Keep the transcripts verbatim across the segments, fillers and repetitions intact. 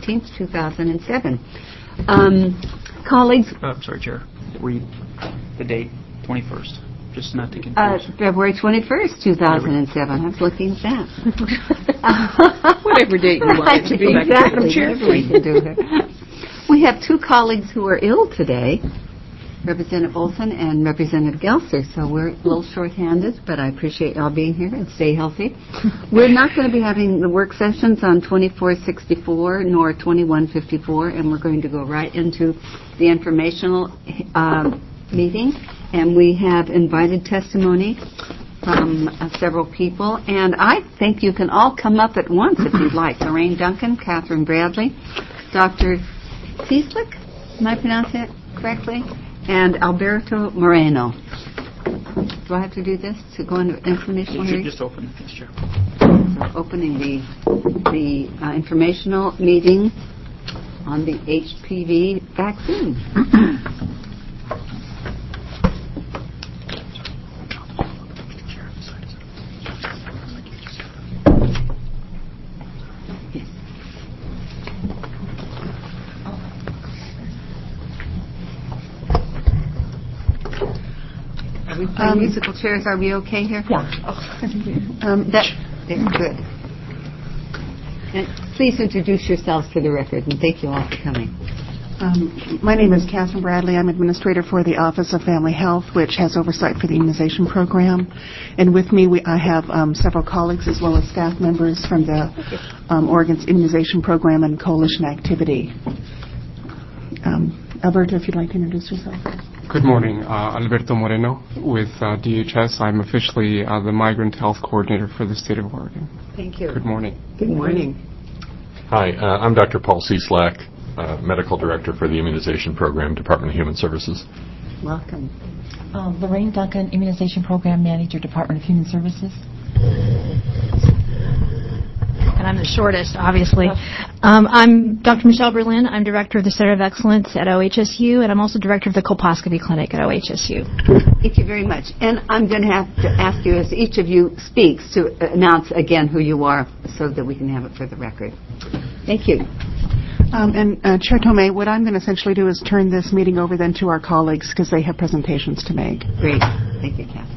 fourteenth, two thousand seven. Um, colleagues... Uh, I'm sorry, Chair. Read the date, twenty-first, just not to confuse. Uh, February twenty-first, two thousand seven. I was looking at that. Whatever date you want Right, it to be. exactly. Whatever we can do here. We have two colleagues who are ill today, Representative Olson and Representative Gelser, so we're a little short-handed, but I appreciate y'all being here and stay healthy. We're not going to be having the work sessions on twenty-four sixty-four nor twenty-one fifty-four, and we're going to go right into the informational um, meeting, and we have invited testimony from uh, several people, and I think you can all come up at once if you'd like. Lorraine Duncan, Catherine Bradley, Doctor Cieslik, am I pronouncing it correctly? And Alberto Moreno. Do I have to do this to go into informational You should hearing? just open it, yes, Chair. So opening the the uh, informational meeting on the H P V vaccine. We play um, musical chairs. Are we okay here? Yeah. Oh. um, that, there, good. And please introduce yourselves for the record, and thank you all for coming. Um, my name is Catherine Bradley. I'm administrator for the Office of Family Health, which has oversight for the immunization program. And with me, we, I have um, several colleagues as well as staff members from the um, Oregon's immunization program and coalition activity. Um, Alberto, if you'd like to introduce yourself. Good morning. Uh, Alberto Moreno with uh, D H S. I'm officially uh, the Migrant Health Coordinator for the state of Oregon. Thank you. Good morning. Good morning. Hi, uh, I'm Doctor Paul Cieslak, uh, Medical Director for the Immunization Program, Department of Human Services. Welcome. Uh, Lorraine Duncan, Immunization Program Manager, Department of Human Services. And I'm the shortest, obviously. Um, I'm Doctor Michelle Berlin. I'm Director of the Center of Excellence at O H S U, and I'm also Director of the Colposcopy Clinic at O H S U. Thank you very much. And I'm going to have to ask you, as each of you speaks, to announce again who you are so that we can have it for the record. Thank you. Um, and uh, Chair Tomei, what I'm going to essentially do is turn this meeting over then to our colleagues because they have presentations to make. Great. Thank you, Catherine.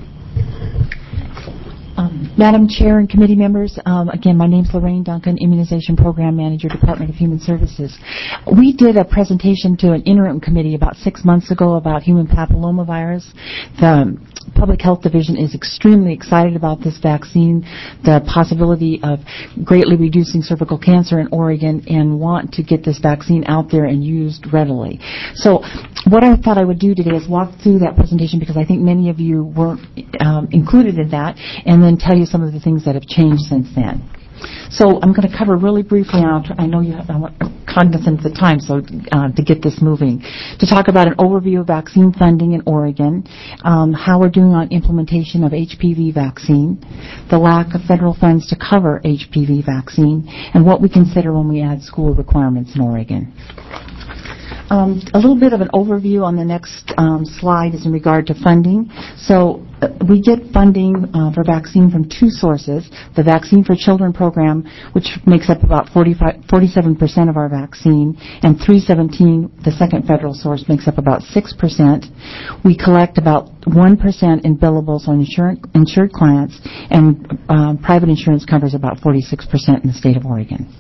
Um, Madam Chair and committee members, um, again, my name is Lorraine Duncan, Immunization Program Manager, Department of Human Services. We did a presentation to an interim committee about six months ago about human papillomavirus. The Public Health Division is extremely excited about this vaccine, the possibility of greatly reducing cervical cancer in Oregon, and want to get this vaccine out there and used readily. So what I thought I would do today is walk through that presentation because I think many of you weren't um, included in that, and then tell you some of the things that have changed since then. So I'm going to cover really briefly, and I'll try, I know you have, I'm cognizant of the time, so uh, to get this moving, to talk about an overview of vaccine funding in Oregon, um, how we're doing on implementation of H P V vaccine, the lack of federal funds to cover H P V vaccine, and what we consider when we add school requirements in Oregon. Um, a little bit of an overview on the next um, slide is in regard to funding. So uh, we get funding uh, for vaccine from two sources, the Vaccine for Children program, which makes up about forty-five, forty-seven percent of our vaccine, and three seventeen, the second federal source, makes up about six percent. We collect about one percent in billables on insured, insured clients, and um, private insurance covers about forty-six percent in the state of Oregon.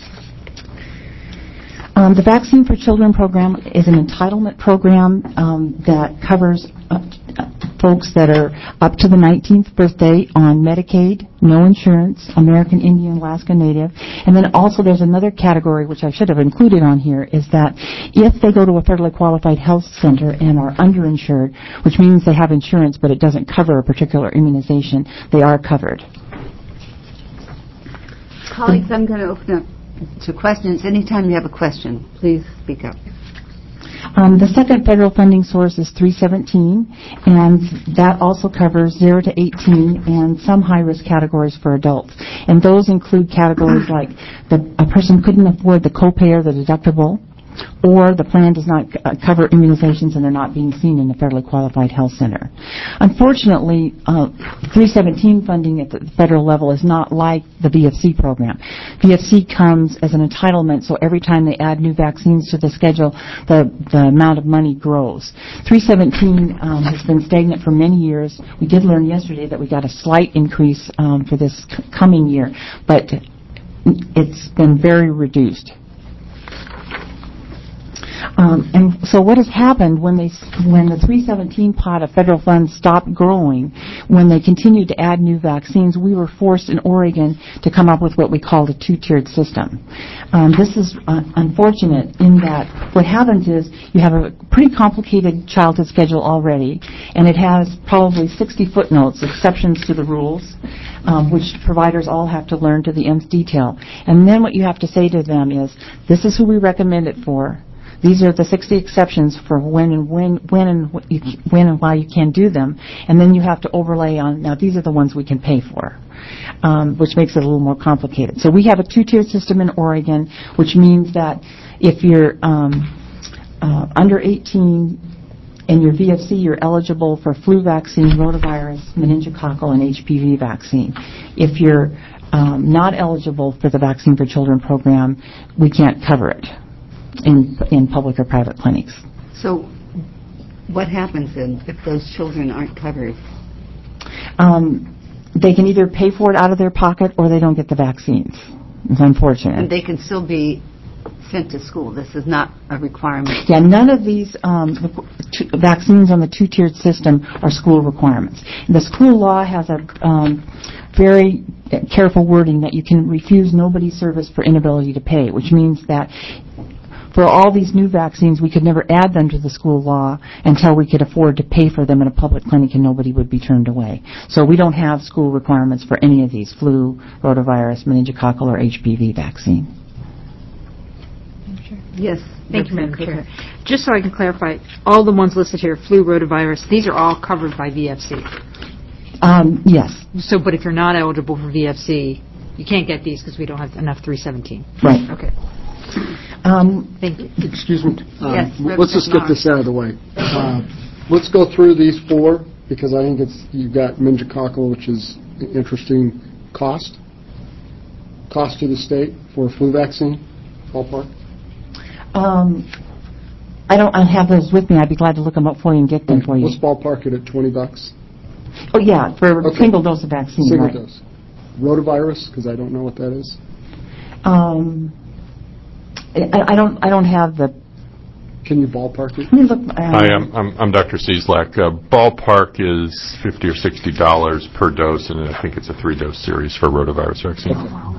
Um, the Vaccine for Children program is an entitlement program um, that covers uh, folks that are up to the nineteenth birthday on Medicaid, no insurance, American Indian, Alaska Native. And then also there's another category, which I should have included on here, is that if they go to a federally qualified health center and are underinsured, which means they have insurance but it doesn't cover a particular immunization, they are covered. Colleagues, I'm going to open up to questions. Anytime you have a question, please speak up. Um, the second federal funding source is three seventeen, and that also covers zero to eighteen and some high-risk categories for adults. And those include categories like the, a person couldn't afford the copay or the deductible, or the plan does not uh, cover immunizations and they're not being seen in a federally qualified health center. Unfortunately, uh, three seventeen funding at the federal level is not like the V F C program. V F C comes as an entitlement, so every time they add new vaccines to the schedule, the, the amount of money grows. three seventeen um, has been stagnant for many years. We did learn yesterday that we got a slight increase um, for this c- coming year, but it's been very reduced. Um, and so what has happened when they, when the three seventeen pot of federal funds stopped growing, when they continued to add new vaccines, we were forced in Oregon to come up with what we called a two-tiered system. Um, this is uh, unfortunate in that what happens is you have a pretty complicated childhood schedule already, and it has probably sixty footnotes, exceptions to the rules, um, which providers all have to learn to the nth detail. And then what you have to say to them is, this is who we recommend it for. These are the sixty exceptions for when and when when and what you, when and why you can do them, and then you have to overlay on. Now, these are the ones we can pay for, um, which makes it a little more complicated. So we have a two-tier system in Oregon, which means that if you're um, uh, under eighteen and you're V F C, you're eligible for flu vaccine, rotavirus, meningococcal, and H P V vaccine. If you're um, not eligible for the Vaccine for Children program, we can't cover it in in public or private clinics. So what happens then if those children aren't covered? Um, they can either pay for it out of their pocket or they don't get the vaccines. It's unfortunate. And they can still be sent to school. This is not a requirement. Yeah, none of these um, t- vaccines on the two-tiered system are school requirements. The school law has a um, very careful wording that you can refuse nobody's service for inability to pay, which means that for all these new vaccines, we could never add them to the school law until we could afford to pay for them in a public clinic and nobody would be turned away. So we don't have school requirements for any of these, flu, rotavirus, meningococcal, or H P V vaccine. Yes. Thank you, Madam Chair. Just so I can clarify, all the ones listed here, flu, rotavirus, these are all covered by V F C. Um, yes. So, but if you're not eligible for V F C, you can't get these because we don't have enough three seventeen. Right. Okay. Um, Thank you. Excuse me. Uh, Yes, let's just get this out of the way. Uh, let's go through these four because I think it's you've got meningococcal, which is an interesting cost. Cost to the state for a flu vaccine, ballpark. um, I don't I have those with me. I'd be glad to look them up for you and get them for you. Let's ballpark it at twenty bucks. Oh, yeah, for Okay. a single dose of vaccine. Single right. dose. Rotavirus, because I don't know what that is. Um, I, I don't. I don't have the. Can you ballpark it? Let me look. Um, Hi, I'm, I'm, I'm Doctor Cieslak. Uh, ballpark is fifty or sixty dollars per dose, and I think it's a three-dose series for rotavirus vaccine.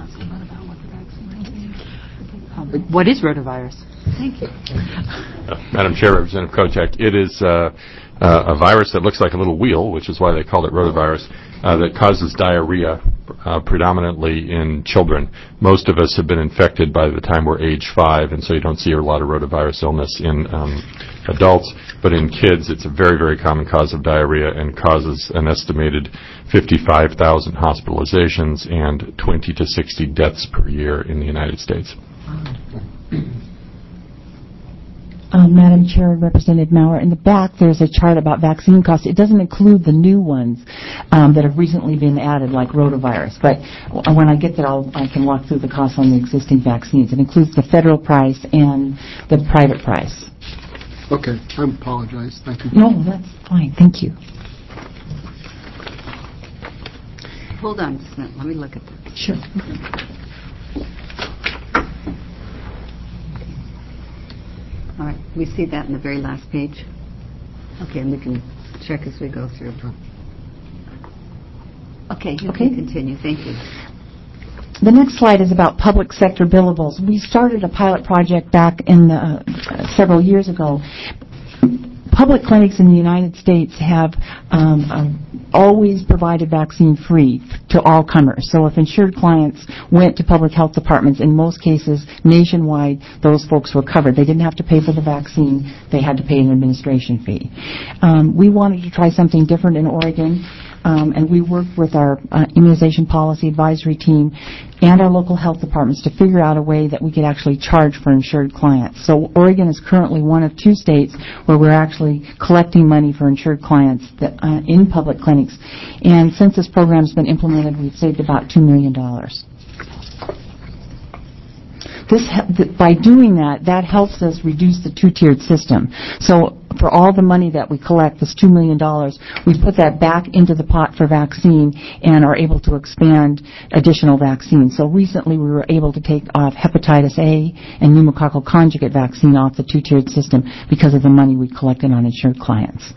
What is rotavirus? Thank you. Uh, Madam Chair, Representative Kotek, it is uh, uh, a virus that looks like a little wheel, which is why they call it rotavirus, uh, that causes diarrhea uh, predominantly in children. Most of us have been infected by the time we're age five, and so you don't see a lot of rotavirus illness in um, adults. But in kids, it's a very, very common cause of diarrhea and causes an estimated fifty-five thousand hospitalizations and twenty to sixty deaths per year in the United States. Uh, Madam Chair and Representative Maurer, in the back there's a chart about vaccine costs. It doesn't include the new ones um, that have recently been added, like rotavirus. But w- when I get there, I'll, I can walk through the costs on the existing vaccines. It includes the federal price and the private price. Okay, I apologize. Thank you. No, that's fine. Thank you. Hold on just a minute. Let me look at that. Sure. All right. We see that in the very last page. Okay, and we can check as we go through. Okay, you Okay. can continue. Thank you. The next slide is about public sector billables. We started a pilot project back in the, uh, several years ago. Public clinics in the United States have um, uh, always provided vaccine free to all comers. So if insured clients went to public health departments, in most cases nationwide, those folks were covered. They didn't have to pay for the vaccine. They had to pay an administration fee. Um, we wanted to try something different in Oregon. Um, and we worked with our uh, immunization policy advisory team and our local health departments to figure out a way that we could actually charge for insured clients. So Oregon is currently one of two states where we're actually collecting money for insured clients that, uh, in public clinics. And since this program has been implemented, we've saved about two million dollars. This, by doing that, that helps us reduce the two-tiered system. So for all the money that we collect, this two million dollars, we put that back into the pot for vaccine and are able to expand additional vaccines. So recently we were able to take off hepatitis A and pneumococcal conjugate vaccine off the two-tiered system because of the money we collected on insured clients.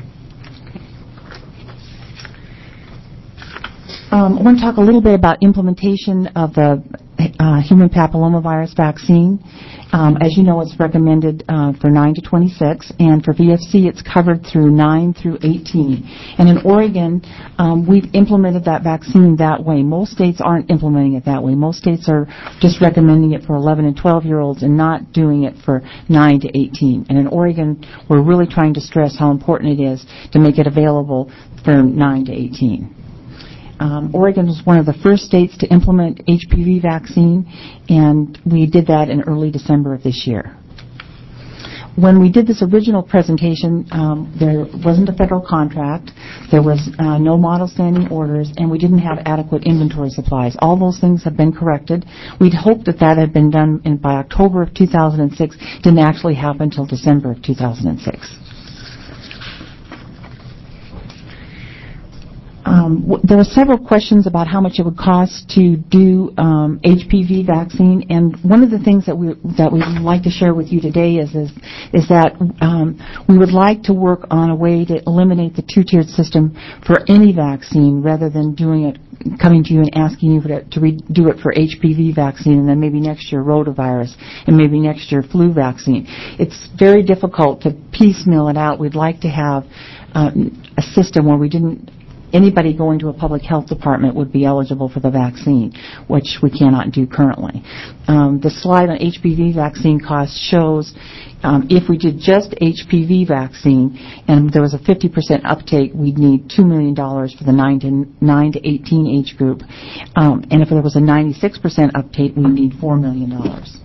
Um, I want to talk a little bit about implementation of the uh, human papillomavirus vaccine. Um, as you know, it's recommended uh, for nine to twenty-six, and for V F C, it's covered through nine through eighteen. And in Oregon, um, we've implemented that vaccine that way. Most states aren't implementing it that way. Most states are just recommending it for eleven and twelve-year-olds and not doing it for nine to eighteen. And in Oregon, we're really trying to stress how important it is to make it available for nine to eighteen. Um, Oregon was one of the first states to implement H P V vaccine, and we did that in early December of this year. When we did this original presentation, um, there wasn't a federal contract, there was uh, no model standing orders, and we didn't have adequate inventory supplies. All those things have been corrected. We'd hoped that that had been done in, by October of two thousand six. Didn't actually happen until December of two thousand six. Um, w- there were several questions about how much it would cost to do um, H P V vaccine, and one of the things that we that we would like to share with you today is is, is that um, we would like to work on a way to eliminate the two-tiered system for any vaccine, rather than doing it, coming to you and asking you to, to re- do it for H P V vaccine, and then maybe next year rotavirus, and maybe next year flu vaccine. It's very difficult to piecemeal it out. We'd like to have um, a system where we didn't. Anybody going to a public health department would be eligible for the vaccine, which we cannot do currently. Um, the slide on H P V vaccine costs shows um, if we did just H P V vaccine and there was a fifty percent uptake, we'd need two million dollars for the nine to eighteen age group. Um, and if there was a ninety-six percent uptake, we'd need four million dollars.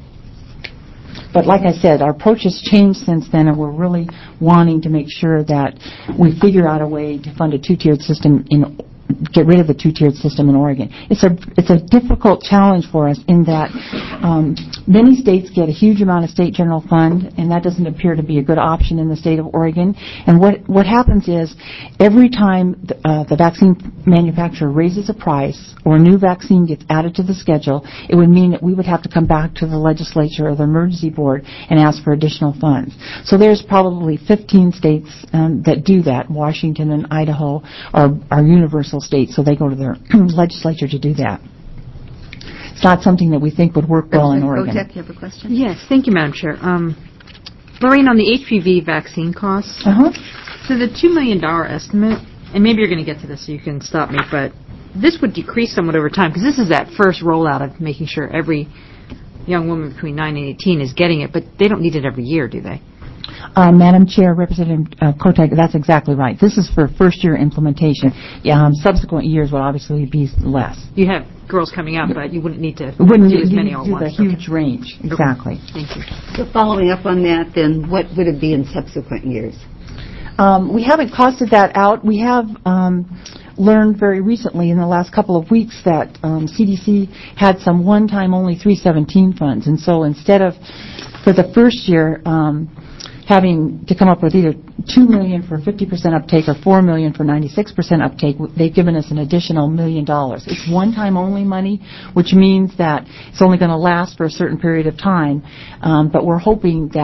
But like I said, our approach has changed since then, and we're really wanting to make sure that we figure out a way to fund a two-tiered system in get rid of the two-tiered system in Oregon. It's a it's a difficult challenge for us in that um, many states get a huge amount of state general fund, and that doesn't appear to be a good option in the state of Oregon. And what what happens is every time the, uh, the vaccine manufacturer raises a price or a new vaccine gets added to the schedule, it would mean that we would have to come back to the legislature or the emergency board and ask for additional funds. So there's probably fifteen states um, that do that. Washington and Idaho are, are universal states, so they go to their legislature to do that. It's not something that we think would work well in Oregon. Kotek, you have a question? Yes, thank you, Madam Chair. Um, Lorraine, on the H P V vaccine costs, Uh-huh. so the two million dollars estimate, and maybe you're going to get to this so you can stop me, but this would decrease somewhat over time, because this is that first rollout of making sure every young woman between nine and eighteen is getting it, but they don't need it every year, do they? Uh, Madam Chair, Representative uh, Kotek, that's exactly right. This is for first-year implementation. Um, subsequent years will obviously be less. You have girls coming out, but you wouldn't need to Wouldn't do as you many all at do once. the huge Okay. range. Exactly. Thank you. So following up on that, then, what would it be in subsequent years? Um, we haven't costed that out. We have um, learned very recently in the last couple of weeks that um, C D C had some one-time only three seventeen funds. And so instead of, for the first year, um, having to come up with either two million dollars for fifty percent uptake or four million dollars for ninety-six percent uptake, they've given us an additional million dollars. It's one-time only money, which means that it's only going to last for a certain period of time. Um, but we're hoping that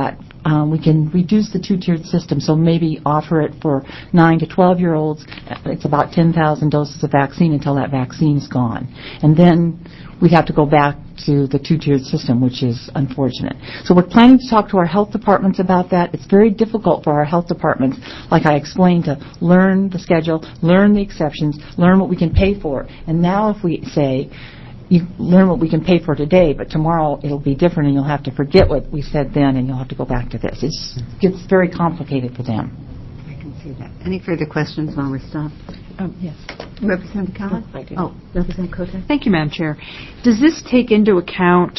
um, we can reduce the two-tiered system, so maybe offer it for nine to twelve-year-olds. It's about ten thousand doses of vaccine until that vaccine is gone. And then we'd have to go back to the two-tiered system, which is unfortunate. So we're planning to talk to our health departments about that. It's very difficult for our health departments, like I explained, to learn the schedule, learn the exceptions, learn what we can pay for. And now if we say, you learn what we can pay for today, but tomorrow it'll be different and you'll have to forget what we said then and you'll have to go back to this. It's, it gets very complicated for them. I can see that. Any further questions while we're stopped? Oh, yes. Representative Kellogg? I do. Oh, Representative Kotek? Thank you, Madam Chair. Does this take into account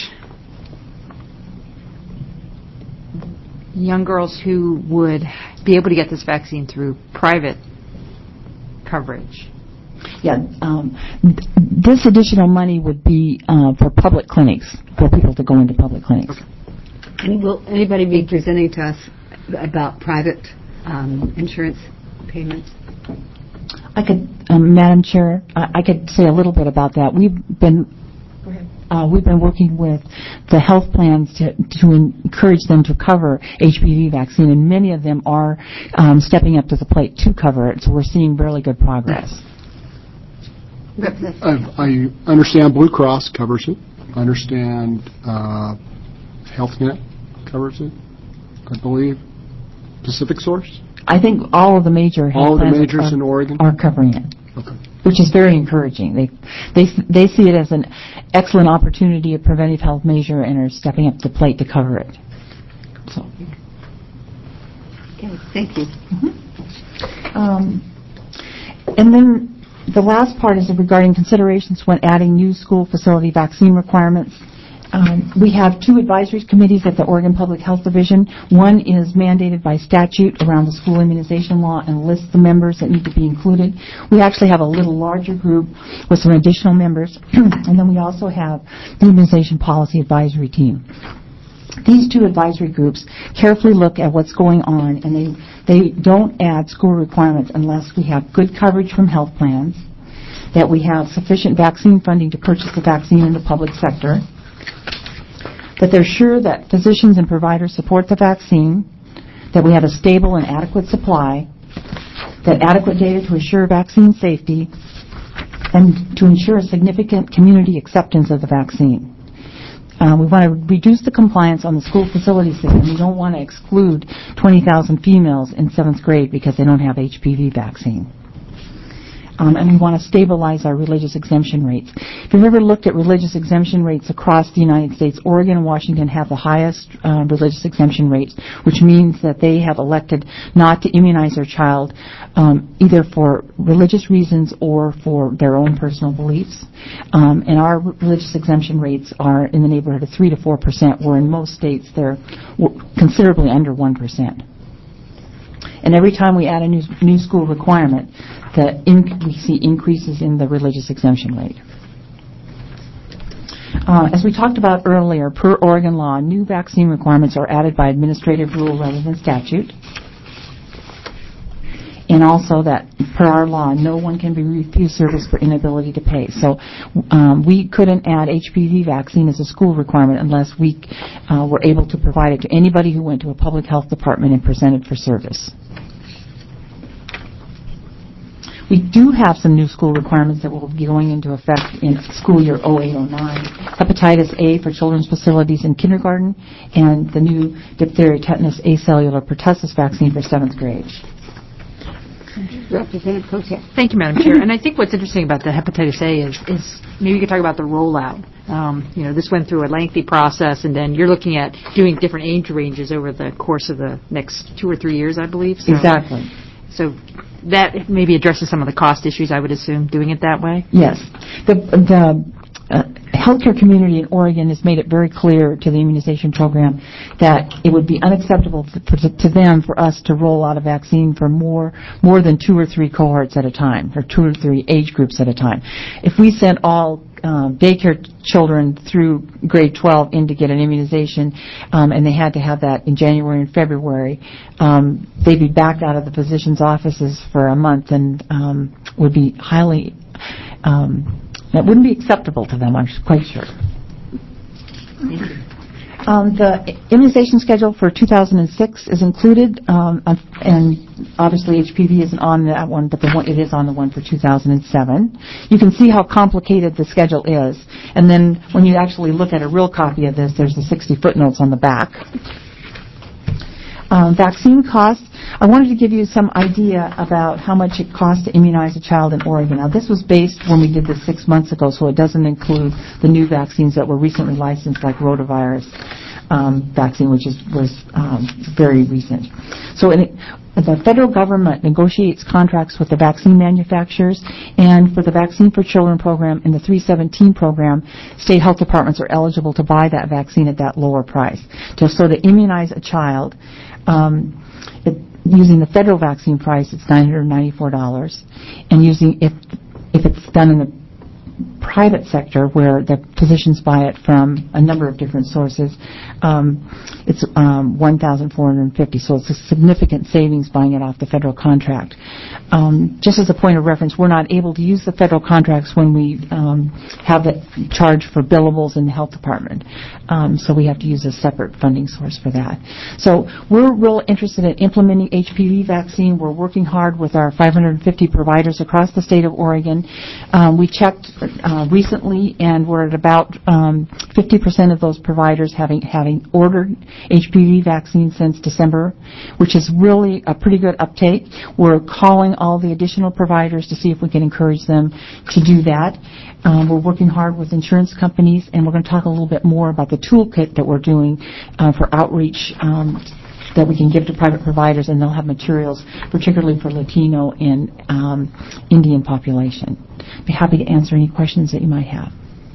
young girls who would be able to get this vaccine through private coverage? Yeah, um, th- this additional money would be uh, for public clinics, for people to go into public clinics. Okay. And will anybody be presenting to us about private um, insurance payments? I could, um, Madam Chair, I, I could say a little bit about that. We've been uh, we've been working with the health plans to, to encourage them to cover H P V vaccine, and many of them are um, stepping up to the plate to cover it. So we're seeing really good progress. I, I understand Blue Cross covers it. I understand uh, HealthNet covers it, I believe. Pacific Source? I think all of the major health all of the plans majors are, in Oregon are covering it, okay. which is very encouraging. They they they see it as an excellent opportunity, a preventive health measure, and are stepping up to the plate to cover it. So, okay, thank you. Mm-hmm. Um, and then. The last part is regarding considerations when adding new school facility vaccine requirements. Um, we have two advisory committees at the Oregon Public Health Division. One is mandated by statute around the school immunization law and lists the members that need to be included. We actually have a little larger group with some additional members. And then we also have the Immunization Policy Advisory Team. These two advisory groups carefully look at what's going on, and they, they don't add school requirements unless we have good coverage from health plans, that we have sufficient vaccine funding to purchase the vaccine in the public sector, that they're sure that physicians and providers support the vaccine, that we have a stable and adequate supply, that adequate data to assure vaccine safety, and to ensure significant community acceptance of the vaccine. Uh, we want to reduce the compliance on the school facility system. We don't want to exclude twenty thousand females in seventh grade because they don't have H P V vaccine. Um, and we want to stabilize our religious exemption rates. If you've ever looked at religious exemption rates across the United States, Oregon and Washington have the highest uh, religious exemption rates, which means that they have elected not to immunize their child um, either for religious reasons or for their own personal beliefs. Um, and our religious exemption rates are in the neighborhood of three to four percent, where in most states they're considerably under one percent. And every time we add a new, new school requirement, the in, we see increases in the religious exemption rate. Uh, as we talked about earlier, per Oregon law, new vaccine requirements are added by administrative rule rather than statute. And also that, per our law, no one can be refused service for inability to pay. So um, we couldn't add H P V vaccine as a school requirement unless we uh, were able to provide it to anybody who went to a public health department and presented for service. We do have some new school requirements that will be going into effect in school year oh eight oh nine. Hepatitis A for children's facilities in kindergarten, and the new diphtheria, tetanus, acellular pertussis vaccine for seventh grade. Representative Kotek. Thank you, Madam Chair. And I think what's interesting about the hepatitis A is, is maybe you could talk about the rollout. Um, you know, this went through a lengthy process, and then you're looking at doing different age ranges over the course of the next two or three years, I believe. So, exactly. So that maybe addresses some of the cost issues, I would assume, doing it that way? Yes. The, the uh, healthcare community in Oregon has made it very clear to the immunization program that it would be unacceptable to, to, to them for us to roll out a vaccine for more more than two or three cohorts at a time, or two or three age groups at a time. If we sent all um, daycare children through grade twelve in to get an immunization, um, and they had to have that in January and February, um, they'd be backed out of the physicians' offices for a month and um, would be highly um, that wouldn't be acceptable to them, I'm quite sure. Um, the immunization schedule for two thousand six is included, um, and obviously H P V isn't on that one, but the one, it is on the one for two thousand seven. You can see how complicated the schedule is, and then when you actually look at a real copy of this, there's the sixty footnotes on the back. Um, vaccine costs. I wanted to give you some idea about how much it costs to immunize a child in Oregon. Now, this was based when we did this six months ago, so it doesn't include the new vaccines that were recently licensed, like rotavirus um, vaccine, which is, was um, very recent. So in it, the federal government negotiates contracts with the vaccine manufacturers, and for the Vaccine for Children program and the three seventeen program, state health departments are eligible to buy that vaccine at that lower price. Just so to immunize a child, um, it, using the federal vaccine price, it's nine hundred ninety-four dollars, and using if if it's done in the private sector, where the physicians buy it from a number of different sources, um, it's um, one thousand four hundred fifty dollars. So it's a significant savings buying it off the federal contract. Um, just as a point of reference, we're not able to use the federal contracts when we um, have it charged for billables in the health department. Um, so we have to use a separate funding source for that. So we're real interested in implementing H P V vaccine. We're working hard with our five hundred fifty providers across the state of Oregon. Um, we checked uh, recently, and we're at about um, fifty percent of those providers having having ordered H P V vaccine since December, which is really a pretty good uptake. We're calling all the additional providers to see if we can encourage them to do that. Um, we're working hard with insurance companies, and we're going to talk a little bit more about the toolkit that we're doing uh, for outreach um, that we can give to private providers, and they'll have materials, particularly for Latino and um, Indian population. Be happy to answer any questions that you might have.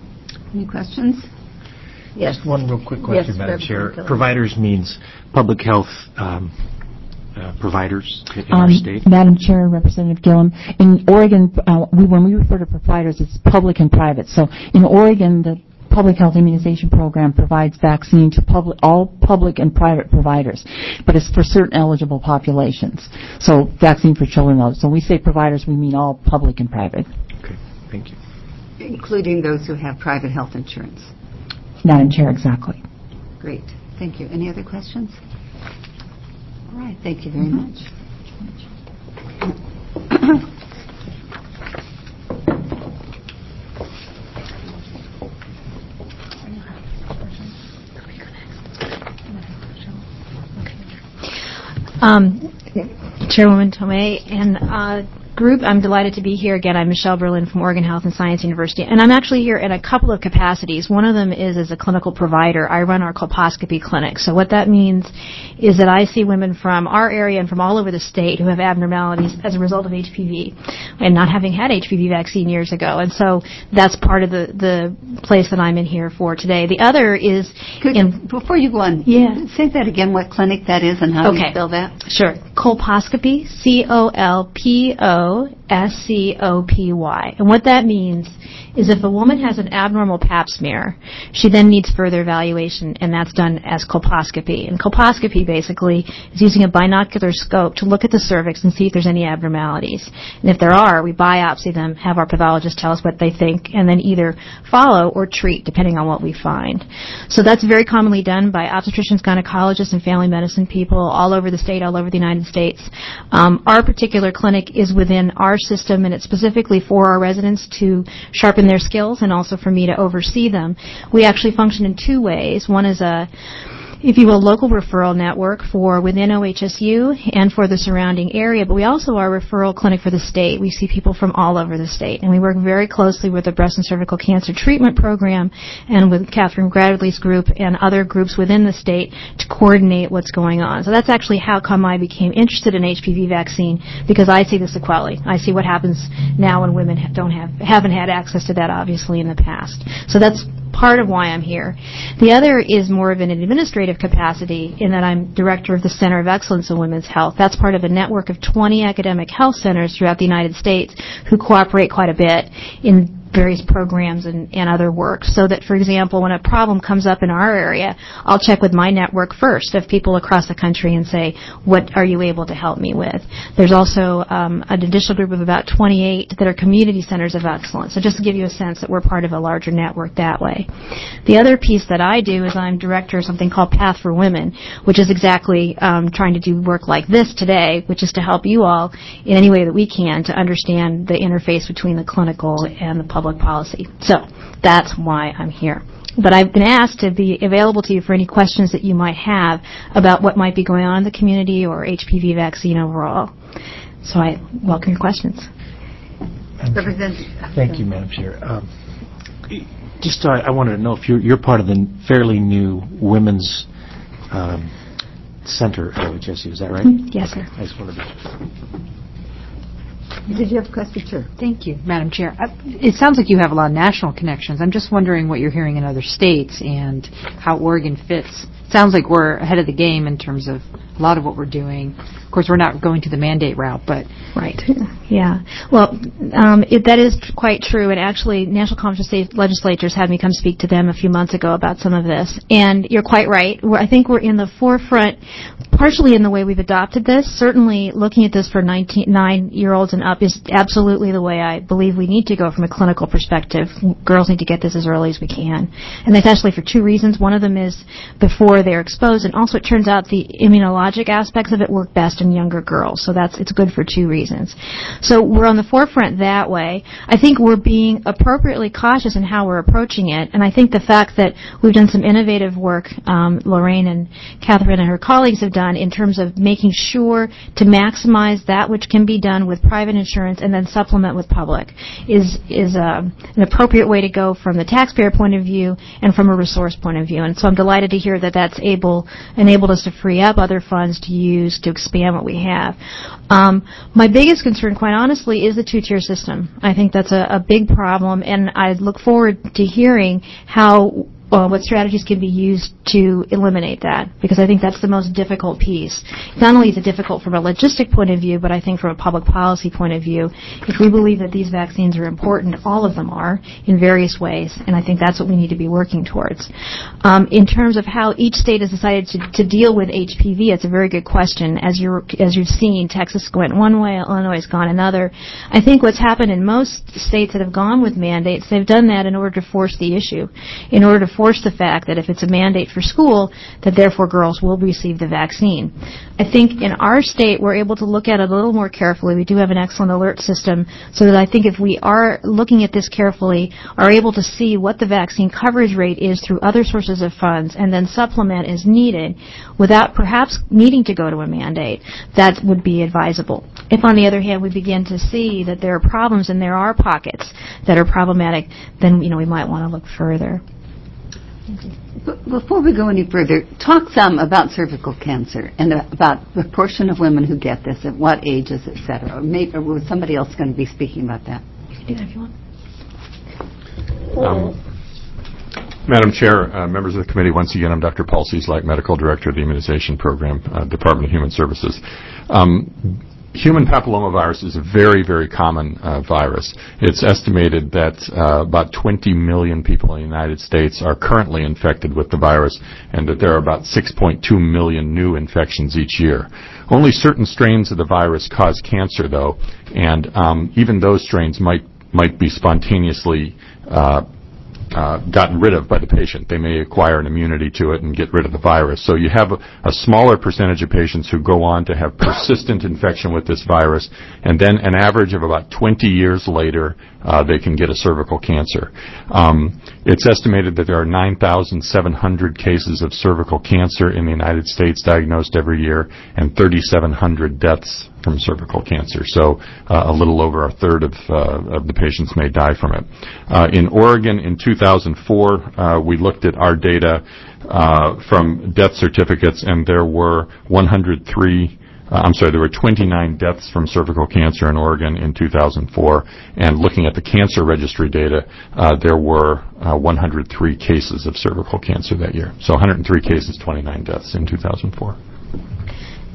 Any questions? Yes. Just one real quick question, yes, Madam Chair. Gillum. Providers means public health um, uh, providers in um, our state? Madam Chair and Representative Gillum, in Oregon, uh, we, when we refer to providers, it's public and private. So in Oregon, the Public Health Immunization Program provides vaccine to public, all public and private providers, but it's for certain eligible populations. So Vaccine for Children. So when we say providers, we mean all public and private. Okay, thank you. Including those who have private health insurance. Madam Chair, exactly. Great. Thank you. Any other questions? All right. Thank you very much. Um, Chairwoman Tomei and uh, group, I'm delighted to be here again. I'm Michelle Berlin from Oregon Health and Science University, and I'm actually here in a couple of capacities. One of them is as a clinical provider. I run our colposcopy clinic. So what that means is that I see women from our area and from all over the state who have abnormalities as a result of H P V and not having had H P V vaccine years ago. And so that's part of the, the place that I'm in here for today. The other is... Could, in, before you go on, yeah. say that again, what clinic that is and how okay. do you spell that? Sure. Colposcopy, C O L P O S C O P Y. And what that means is if a woman has an abnormal pap smear, she then needs further evaluation, and that's done as colposcopy. And colposcopy basically is using a binocular scope to look at the cervix and see if there's any abnormalities. And if there are, we biopsy them, have our pathologist tell us what they think, and then either follow or treat, depending on what we find. So that's very commonly done by obstetricians, gynecologists, and family medicine people all over the state, all over the United States. Um, our particular clinic is within our system, and it's specifically for our residents to sharpen their skills and also for me to oversee them. We actually function in two ways. One is a, if you will, local referral network for within O H S U and for the surrounding area, but we also are a referral clinic for the state. We see people from all over the state, and we work very closely with the Breast and Cervical Cancer Treatment Program and with Catherine Bradley's group and other groups within the state to coordinate what's going on. So that's actually how come I became interested in H P V vaccine, because I see the sequelae. I see what happens now when women don't have, haven't had access to that, obviously, in the past. So that's part of why I'm here. The other is more of an administrative capacity in that I'm director of the Center of Excellence in Women's Health. That's part of a network of twenty academic health centers throughout the United States who cooperate quite a bit in various programs and, and other work, so that, for example, when a problem comes up in our area, I'll check with my network first of people across the country and say, what are you able to help me with? There's also um, an additional group of about twenty-eight that are community centers of excellence. So just to give you a sense that we're part of a larger network that way. The other piece that I do is I'm director of something called Path for Women, which is exactly um, trying to do work like this today, which is to help you all in any way that we can to understand the interface between the clinical and the public policy. So that's why I'm here. But I've been asked to be available to you for any questions that you might have about what might be going on in the community or H P V vaccine overall. So I welcome your questions. Thank you, Madam Chair. Um, just uh, I wanted to know if you're, you're part of the fairly new Women's um, Center at O H S U, is that right? Yes, sir. I just wanted to... Did you have a question? Sure. Thank you, Madam Chair. Uh, It sounds like you have a lot of national connections. I'm just wondering what you're hearing in other states and how Oregon fits. It sounds like we're ahead of the game in terms of a lot of what we're doing. Of course, we're not going to the mandate route, but... Right. Yeah. Well, um, it, that is quite true, and actually, National Conference of State Legislatures had me come speak to them a few months ago about some of this. And you're quite right. We're, I think we're in the forefront, partially in the way we've adopted this. Certainly, looking at this for nine-year-olds and up is absolutely the way I believe we need to go from a clinical perspective. Girls need to get this as early as we can. And that's actually for two reasons. One of them is before they're exposed, and also it turns out the immunologic aspects of it work best in younger girls. So that's it's good for two reasons. So we're on the forefront that way. I think we're being appropriately cautious in how we're approaching it, and I think the fact that we've done some innovative work, um, Lorraine and Catherine and her colleagues have done in terms of making sure to maximize that which can be done with private insurance and then supplement with public is is uh, an appropriate way to go from the taxpayer point of view and from a resource point of view. And so I'm delighted to hear that that's able enabled us to free up other funds to use to expand what we have. Um, my biggest concern, quite honestly, is the two-tier system. I think that's a, a big problem, and I look forward to hearing how uh, what strategies can be used to eliminate that, because I think that's the most difficult piece. Not only is it difficult from a logistic point of view, but I think from a public policy point of view, if we believe that these vaccines are important, all of them are, in various ways, and I think that's what we need to be working towards. Um, in terms of how each state has decided to, to deal with H P V, it's a very good question. As, you're, as you've seen, Texas went one way, Illinois has gone another. I think what's happened in most states that have gone with mandates, they've done that in order to force the issue, in order to force the fact that if it's a mandate for school, that therefore girls will receive the vaccine. I think in our state, we're able to look at it a little more carefully. We do have an excellent alert system, so that I think if we are looking at this carefully, are able to see what the vaccine coverage rate is through other sources of funds, and then supplement as needed without perhaps needing to go to a mandate, that would be advisable. If, on the other hand, we begin to see that there are problems and there are pockets that are problematic, then, you know, we might want to look further. Before we go any further, talk some about cervical cancer and about the proportion of women who get this, at what ages, et cetera. Maybe, or was somebody else going to be speaking about that? You can do that if you want. Um, Madam Chair, uh, members of the committee, once again, I'm Doctor Paul Cieslak, Medical Director of the Immunization Program, uh, Department of Human Services. Um, Human papillomavirus is a very, very common uh, virus. It's estimated that uh, about twenty million people in the United States are currently infected with the virus, and that there are about six point two million new infections each year. Only certain strains of the virus cause cancer, though, and um, even those strains might might be spontaneously uh, Uh, gotten rid of by the patient. They may acquire an immunity to it and get rid of the virus. So you have a, a smaller percentage of patients who go on to have persistent infection with this virus, and then an average of about twenty years later, uh, they can get a cervical cancer. Um, it's estimated that there are nine thousand seven hundred cases of cervical cancer in the United States diagnosed every year, and thirty-seven hundred deaths from cervical cancer. So uh, a little over a third of, uh, of the patients may die from it. Uh, in Oregon in two thousand four, uh, we looked at our data uh, from death certificates, and there were one hundred three Uh, I'm sorry, there were twenty-nine deaths from cervical cancer in Oregon in two thousand four, and looking at the cancer registry data, uh, there were uh, one hundred three cases of cervical cancer that year. So one hundred three cases, twenty-nine deaths in two thousand four.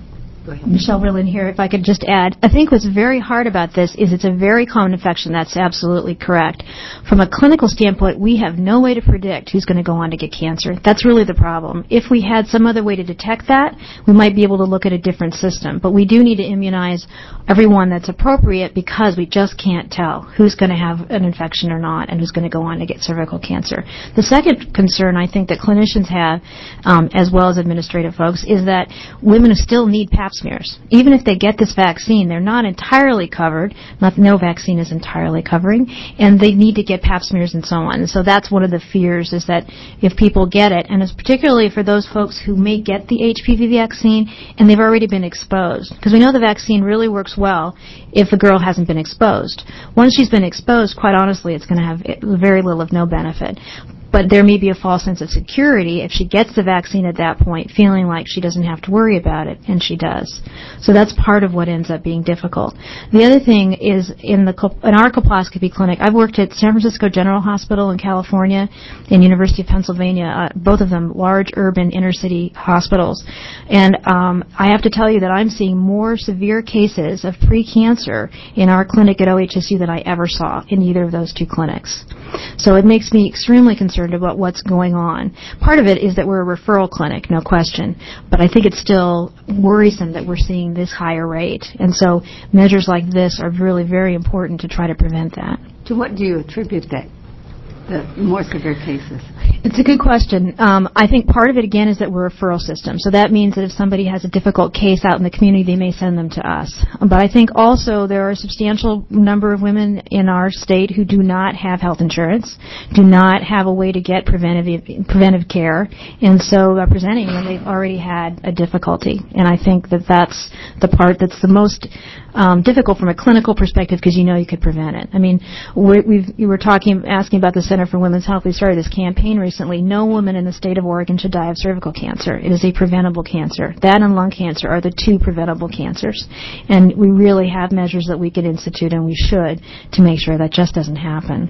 Go ahead. Michelle Berlin here. If I could just add, I think what's very hard about this is it's a very common infection. That's absolutely correct. From a clinical standpoint, we have no way to predict who's going to go on to get cancer. That's really the problem. If we had some other way to detect that, we might be able to look at a different system. But we do need to immunize everyone that's appropriate because we just can't tell who's going to have an infection or not and who's going to go on to get cervical cancer. The second concern I think that clinicians have, um, as well as administrative folks, is that women still need pap smears. Even if they get this vaccine, they're not entirely covered. Not, no vaccine is entirely covering, and they need to get pap smears and so on. And so that's one of the fears, is that if people get it, and it's particularly for those folks who may get the H P V vaccine and they've already been exposed, because we know the vaccine really works well if the girl hasn't been exposed. Once she's been exposed, quite honestly, it's going to have very little of no benefit. But there may be a false sense of security if she gets the vaccine at that point, feeling like she doesn't have to worry about it, and she does. So that's part of what ends up being difficult. The other thing is in the in our colposcopy clinic, I've worked at San Francisco General Hospital in California and University of Pennsylvania, uh, both of them large urban inner city hospitals. And um, I have to tell you that I'm seeing more severe cases of precancer in our clinic at O H S U than I ever saw in either of those two clinics. So it makes me extremely concerned about what's going on. Part of it is that we're a referral clinic, no question, but I think it's still worrisome that we're seeing this higher rate. And so measures like this are really very important to try to prevent that. To what do you attribute that, the more severe cases? It's a good question. Um, I think part of it, again, is that we're a referral system. So that means that if somebody has a difficult case out in the community, they may send them to us. But I think also there are a substantial number of women in our state who do not have health insurance, do not have a way to get preventive preventive care, and so are presenting when they've already had a difficulty. And I think that that's the part that's the most um, difficult from a clinical perspective, because you know you could prevent it. I mean, we're, we've, you were talking, asking about the Center for Women's Health. We started this campaign recently. No woman in the state of Oregon should die of cervical cancer. It is a preventable cancer. That and lung cancer are the two preventable cancers. And we really have measures that we can institute, and we should, to make sure that just doesn't happen.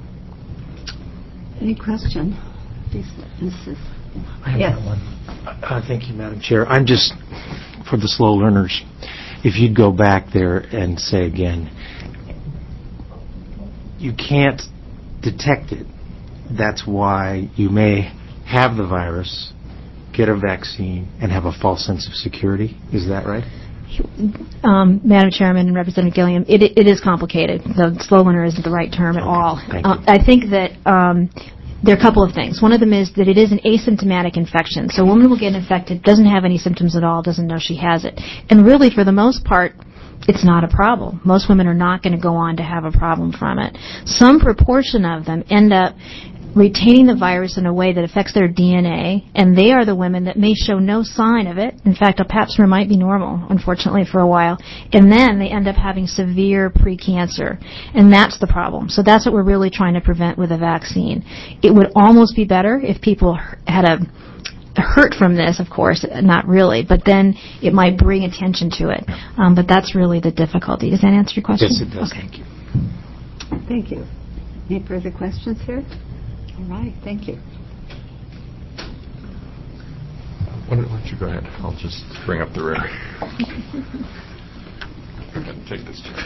Any question? Please, Missus I have Yes. one. Uh, thank you, Madam Chair. I'm just, for the slow learners, if you'd go back there and say again, you can't detect it. That's why you may have the virus, get a vaccine, and have a false sense of security. Is that right? Um, Madam Chairman and Representative Gilliam, it, it is complicated. The slow learner isn't the right term at Okay, all. thank Uh, you. I think that um, there are a couple of things. One of them is that it is an asymptomatic infection. So a woman will get infected, doesn't have any symptoms at all, doesn't know she has it. And really, for the most part, it's not a problem. Most women are not going to go on to have a problem from it. Some proportion of them end up retaining the virus in a way that affects their D N A, and they are the women that may show no sign of it. In fact, a pap smear might be normal, unfortunately, for a while, and then they end up having severe precancer, and that's the problem. So that's what we're really trying to prevent with a vaccine. It would almost be better if people had a hurt from this, of course, not really, but then it might bring attention to it. Um, but that's really the difficulty. Does that answer your question? Yes, it does. Okay. Thank you. Thank you. Any further questions here? All right, thank you. Why don't why don't you go ahead? I'll just bring up the rear. Take this chair.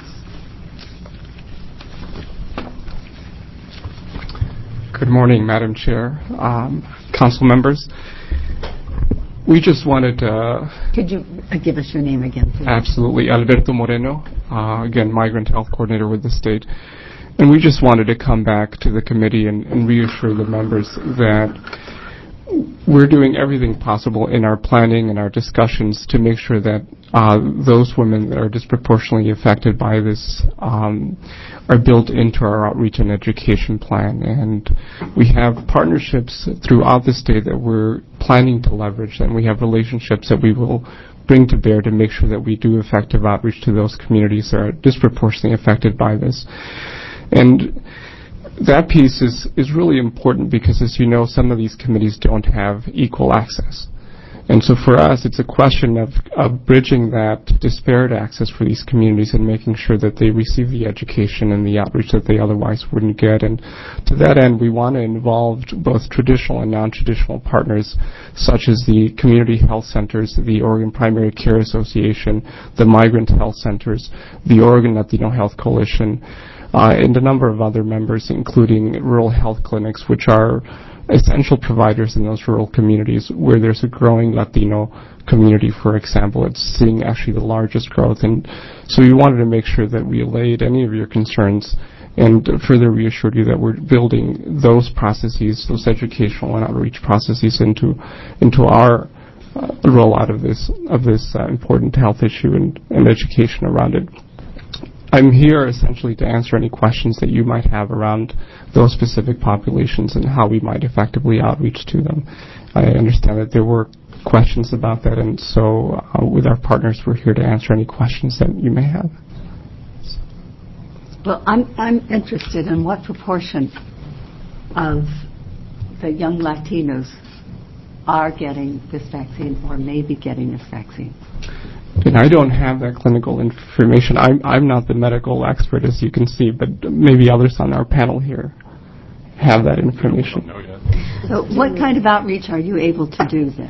Good morning, Madam Chair, um, council members. We just wanted to... Could you uh, give us your name again, please? Absolutely. Alberto Moreno, uh, again, Migrant Health Coordinator with the state. And we just wanted to come back to the committee and, and reassure the members that we're doing everything possible in our planning and our discussions to make sure that uh, those women that are disproportionately affected by this um, are built into our outreach and education plan. And we have partnerships throughout the state that we're planning to leverage, and we have relationships that we will bring to bear to make sure that we do effective outreach to those communities that are disproportionately affected by this. And that piece is, is really important because, as you know, some of these committees don't have equal access. And so for us, it's a question of, of bridging that disparate access for these communities and making sure that they receive the education and the outreach that they otherwise wouldn't get. And to that end, we want to involve both traditional and non-traditional partners, such as the community health centers, the Oregon Primary Care Association, the migrant health centers, the Oregon Latino Health Coalition, uh, and a number of other members, including rural health clinics, which are essential providers in those rural communities where there's a growing Latino community, for example. It's seeing actually the largest growth. And so we wanted to make sure that we allayed any of your concerns and further reassured you that we're building those processes, those educational and outreach processes into into our uh, rollout of this of this uh, important health issue and, and education around it. I'm here essentially to answer any questions that you might have around those specific populations and how we might effectively outreach to them. I understand that there were questions about that, and so uh, with our partners, we're here to answer any questions that you may have. Well, I'm I'm interested in what proportion of the young Latinos are getting this vaccine or may be getting this vaccine. And I don't have that clinical information. I'm, I'm not the medical expert, as you can see, but maybe others on our panel here have that information. So what kind of outreach are you able to do then?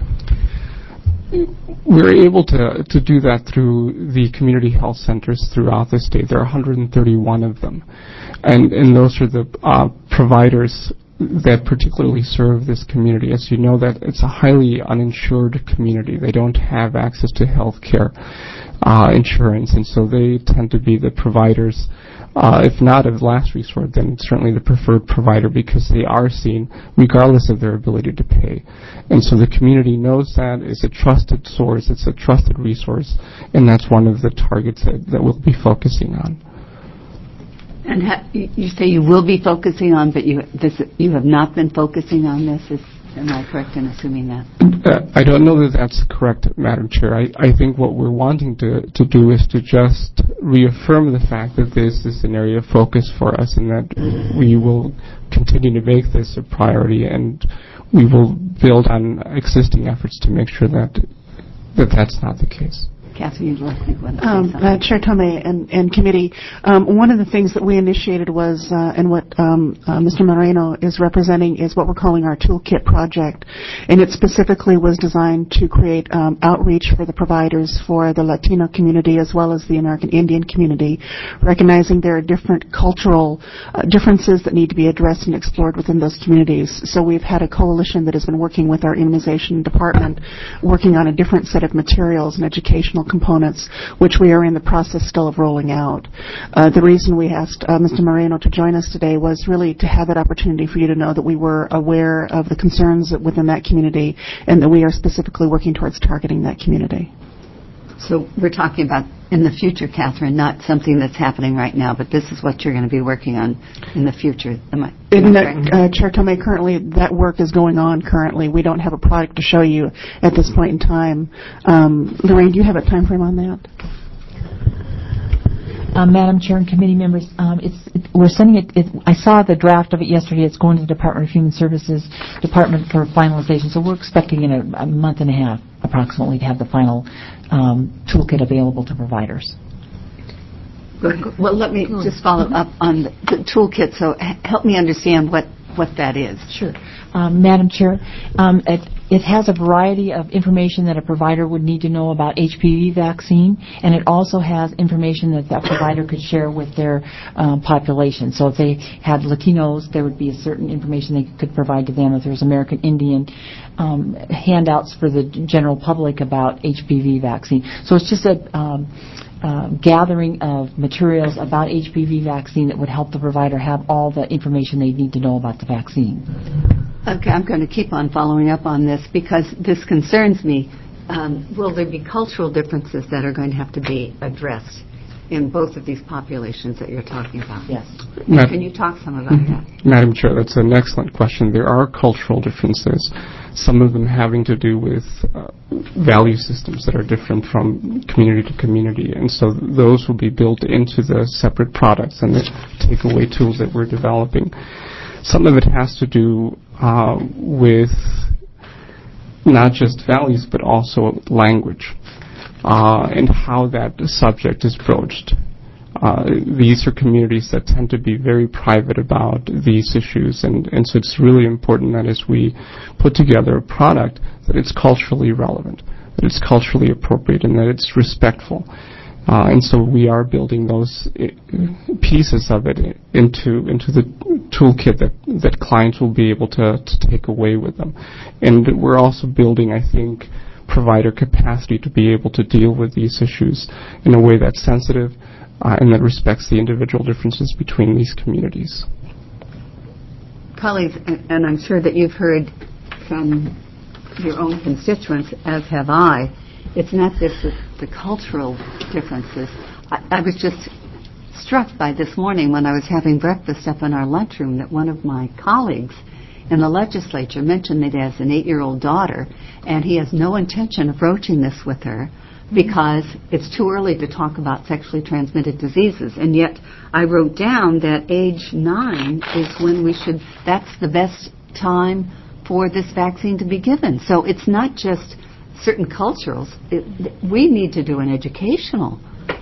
We're able to, to do that through the community health centers throughout the state. There are one hundred thirty-one of them. And, and those are the uh, providers that particularly serve this community. As you know, that it's a highly uninsured community. They don't have access to health care uh, insurance, and so they tend to be the providers, uh, if not of last resort, then certainly the preferred provider, because they are seen regardless of their ability to pay. And so the community knows that. It's a trusted source, it's a trusted resource, and that's one of the targets that, that we'll be focusing on. And ha- you say you will be focusing on, but you this, you have not been focusing on this. Is, am I correct in assuming that? Uh, I don't know that that's correct, Madam Chair. I, I think what we're wanting to, to do is to just reaffirm the fact that this is an area of focus for us and that we will continue to make this a priority, and we will build on existing efforts to make sure that that that's not the case. Catherine, you'd like to want to say Um, something? uh, Chair Tomei and, and committee, um, one of the things that we initiated was, uh, and what um, uh, Mister Moreno is representing, is what we're calling our toolkit project, and it specifically was designed to create um, outreach for the providers for the Latino community as well as the American Indian community, recognizing there are different cultural uh, differences that need to be addressed and explored within those communities. So we've had a coalition that has been working with our immunization department, working on a different set of materials and educational components, which we are in the process still of rolling out. Uh, the reason we asked uh, Mister Moreno to join us today was really to have that opportunity for you to know that we were aware of the concerns within that community and that we are specifically working towards targeting that community. So we're talking about in the future, Catherine, not something that's happening right now, but this is what you're going to be working on in the future. Am I, am I correct? uh, Chair Tomei, currently that work is going on currently. We don't have a product to show you at this point in time. Um, Lorraine, do you have a time frame on that? Uh, Madam Chair and committee members, um, it's, it, we're sending it, it. I saw the draft of it yesterday. It's going to the Department of Human Services Department for finalization. So we're expecting in a, a month and a half, approximately, to have the final um, toolkit available to providers. Good. Well, let me just follow up on the, the toolkit. So h- help me understand what, what that is. Sure. Um, Madam Chair, um, it, it has a variety of information that a provider would need to know about H P V vaccine, and it also has information that that provider could share with their um, population. So if they had Latinos, there would be a certain information they could provide to them. If there's American Indian, um, handouts for the general public about H P V vaccine. So it's just a um, Uh, gathering of materials about H P V vaccine that would help the provider have all the information they need to know about the vaccine. Okay, I'm going to keep on following up on this because this concerns me. Um, will there be cultural differences that are going to have to be addressed in both of these populations that you're talking about? Yes. Mad- Can you talk some about that? Madam Chair, that's an excellent question. There are cultural differences, some of them having to do with uh, value systems that are different from community to community, and so th- those will be built into the separate products and the takeaway tools that we're developing. Some of it has to do uh, with not just values, but also language, uh, and how that subject is broached. Uh, these are communities that tend to be very private about these issues, and, and so it's really important that as we put together a product, that it's culturally relevant, that it's culturally appropriate, and that it's respectful. Uh, and so we are building those pieces of it into into the toolkit that, that clients will be able to, to take away with them. And we're also building, I think, provider capacity to be able to deal with these issues in a way that's sensitive uh, and that respects the individual differences between these communities. Colleagues, and I'm sure that you've heard from your own constituents, as have I, it's not just the, the cultural differences. I, I was just struck by this morning when I was having breakfast up in our lunchroom that one of my colleagues in the legislature mentioned that he has an eight-year-old daughter, and he has no intention of broaching this with her because it's too early to talk about sexually transmitted diseases. And yet I wrote down that age nine is when we should, that's the best time for this vaccine to be given. So it's not just certain cultures. It, we need to do an educational.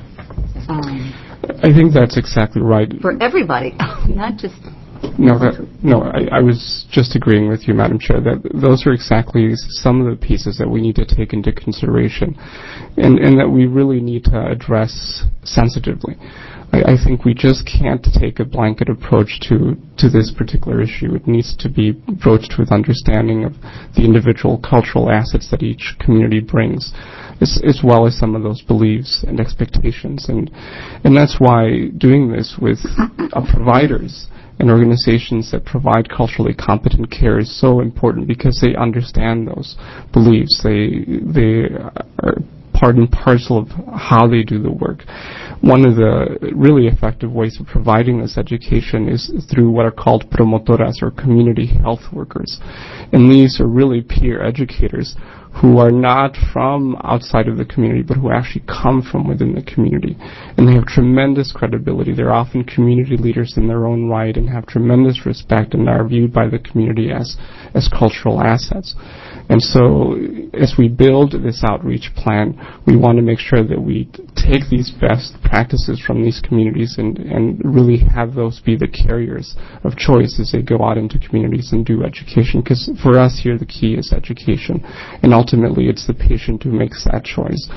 Um, I think that's exactly right. For everybody, not just. No, that, no. I, I was just agreeing with you, Madam Chair, that those are exactly some of the pieces that we need to take into consideration, and, and that we really need to address sensitively. I, I think we just can't take a blanket approach to, to this particular issue. It needs to be approached with understanding of the individual cultural assets that each community brings, as, as well as some of those beliefs and expectations. And, and that's why doing this with uh, providers and organizations that provide culturally competent care is so important, because they understand those beliefs. They, they are part and parcel of how they do the work. One of the really effective ways of providing this education is through what are called promotoras, or community health workers. And these are really peer educators who are not from outside of the community, but who actually come from within the community. And they have tremendous credibility. They're often community leaders in their own right and have tremendous respect and are viewed by the community as, as cultural assets. And so as we build this outreach plan, we want to make sure that we take these best practices from these communities and, and really have those be the carriers of choice as they go out into communities and do education. Because for us here, the key is education. And ultimately, it's the patient who makes that choice.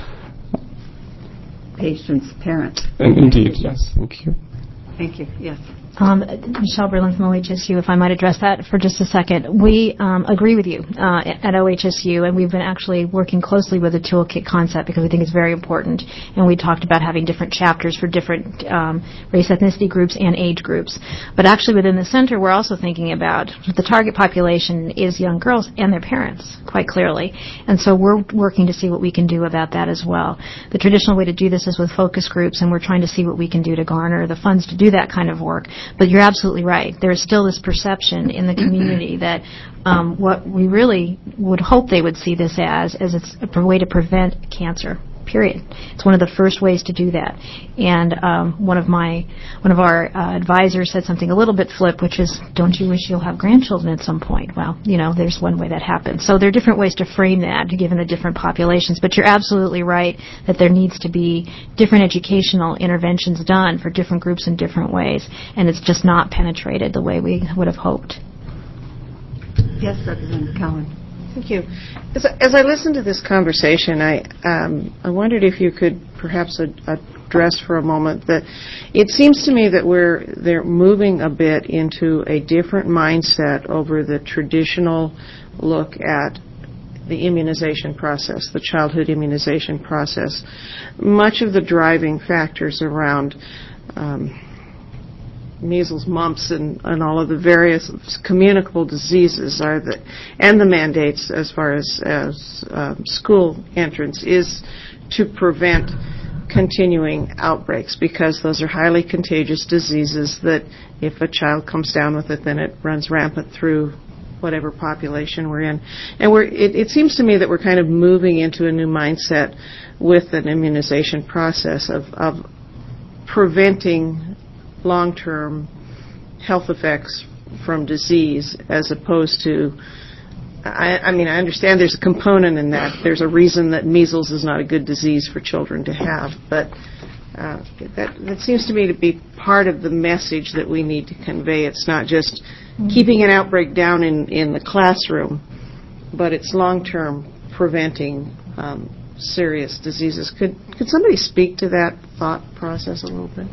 Patient's parent. And indeed, yes. Thank you. Thank you. Yes. Um, Michelle Berlin from O H S U, if I might address that for just a second. We um, agree with you uh, at O H S U, and we've been actually working closely with the toolkit concept because we think it's very important. And we talked about having different chapters for different um, race, ethnicity groups and age groups. But actually within the center, we're also thinking about the target population is young girls and their parents, quite clearly. And so we're working to see what we can do about that as well. The traditional way to do this is with focus groups, and we're trying to see what we can do to garner the funds to do that kind of work. But you're absolutely right. There is still this perception in the community that um, what we really would hope they would see this as, as it's a way to prevent cancer, period. It's one of the first ways to do that. And um, one of my, one of our uh, advisors said something a little bit flip, which is, don't you wish you'll have grandchildren at some point? Well, you know, there's one way that happens. So there are different ways to frame that, given the different populations. But you're absolutely right that there needs to be different educational interventions done for different groups in different ways. And it's just not penetrated the way we would have hoped. Yes, Representative Cowan. Thank you. As, as I listened to this conversation, I um, I wondered if you could perhaps ad- address for a moment that it seems to me that we're they're moving a bit into a different mindset over the traditional look at the immunization process, the childhood immunization process. Much of the driving factors around um, measles, mumps, and, and all of the various communicable diseases are the, and the mandates as far as, as um, school entrance is to prevent continuing outbreaks, because those are highly contagious diseases that if a child comes down with it, then it runs rampant through whatever population we're in. And we're, it, it seems to me that we're kind of moving into a new mindset with an immunization process of, of preventing long-term health effects from disease, as opposed to I, I mean, I understand there's a component in that. There's a reason that measles is not a good disease for children to have, but uh, that, that seems to me to be part of the message that we need to convey. It's not just keeping an outbreak down in, in the classroom, but it's long-term preventing um, serious diseases. Could could somebody speak to that thought process a little bit?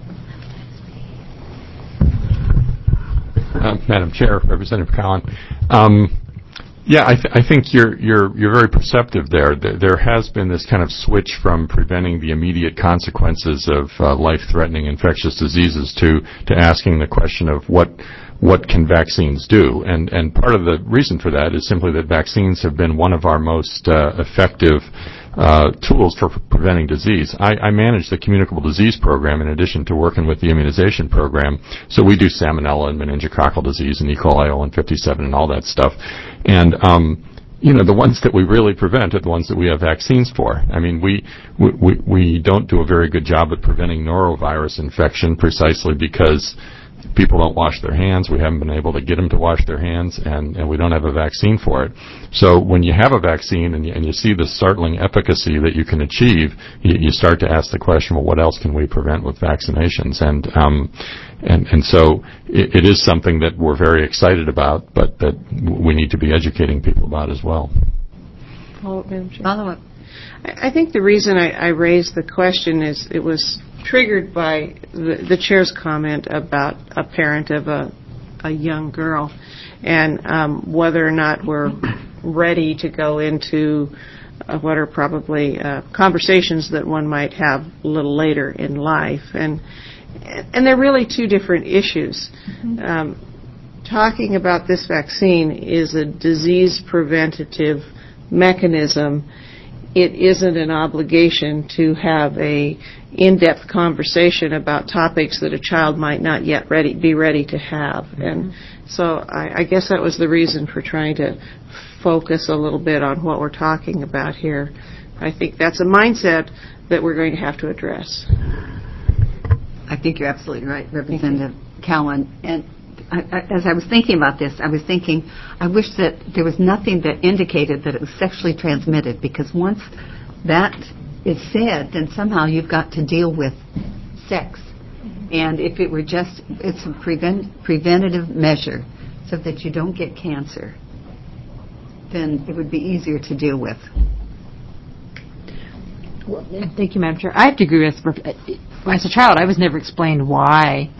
Uh, Madam Chair, Representative Cowan. Um, yeah, I, th- I think you're you're you're very perceptive there. There has been this kind of switch from preventing the immediate consequences of uh, life-threatening infectious diseases to to asking the question of what what can vaccines do, and and part of the reason for that is simply that vaccines have been one of our most uh, effective Uh, tools for pre- preventing disease. I, I manage the communicable disease program in addition to working with the immunization program. So we do salmonella and meningococcal disease and E. coli O N fifty-seven and all that stuff. And um, you know, the ones that we really prevent are the ones that we have vaccines for. I mean, we we we, we don't do a very good job at preventing norovirus infection precisely because people don't wash their hands. We haven't been able to get them to wash their hands, and, and we don't have a vaccine for it. So when you have a vaccine and you, and you see the startling efficacy that you can achieve, you, you start to ask the question, well, what else can we prevent with vaccinations? And um, and, and so it, it is something that we're very excited about, but that we need to be educating people about as well. Follow up. I think the reason I, I raised the question is it was triggered by the, the chair's comment about a parent of a, a young girl and um, whether or not we're ready to go into uh, what are probably uh, conversations that one might have a little later in life. And, and they're really two different issues. Mm-hmm. Um, talking about this vaccine is a disease preventative mechanism. It isn't an obligation to have a in-depth conversation about topics that a child might not yet ready, be ready to have. Mm-hmm. And so I, I guess that was the reason for trying to focus a little bit on what we're talking about here. I think that's a mindset that we're going to have to address. I think you're absolutely right, Representative Cowan. And I, I, as I was thinking about this, I was thinking, I wish that there was nothing that indicated that it was sexually transmitted, because once that is said, then somehow you've got to deal with sex. And if it were just, it's a prevent, preventative measure so that you don't get cancer, then it would be easier to deal with. Well, thank you, Madam Chair. I have to agree with, as a child, I was never explained why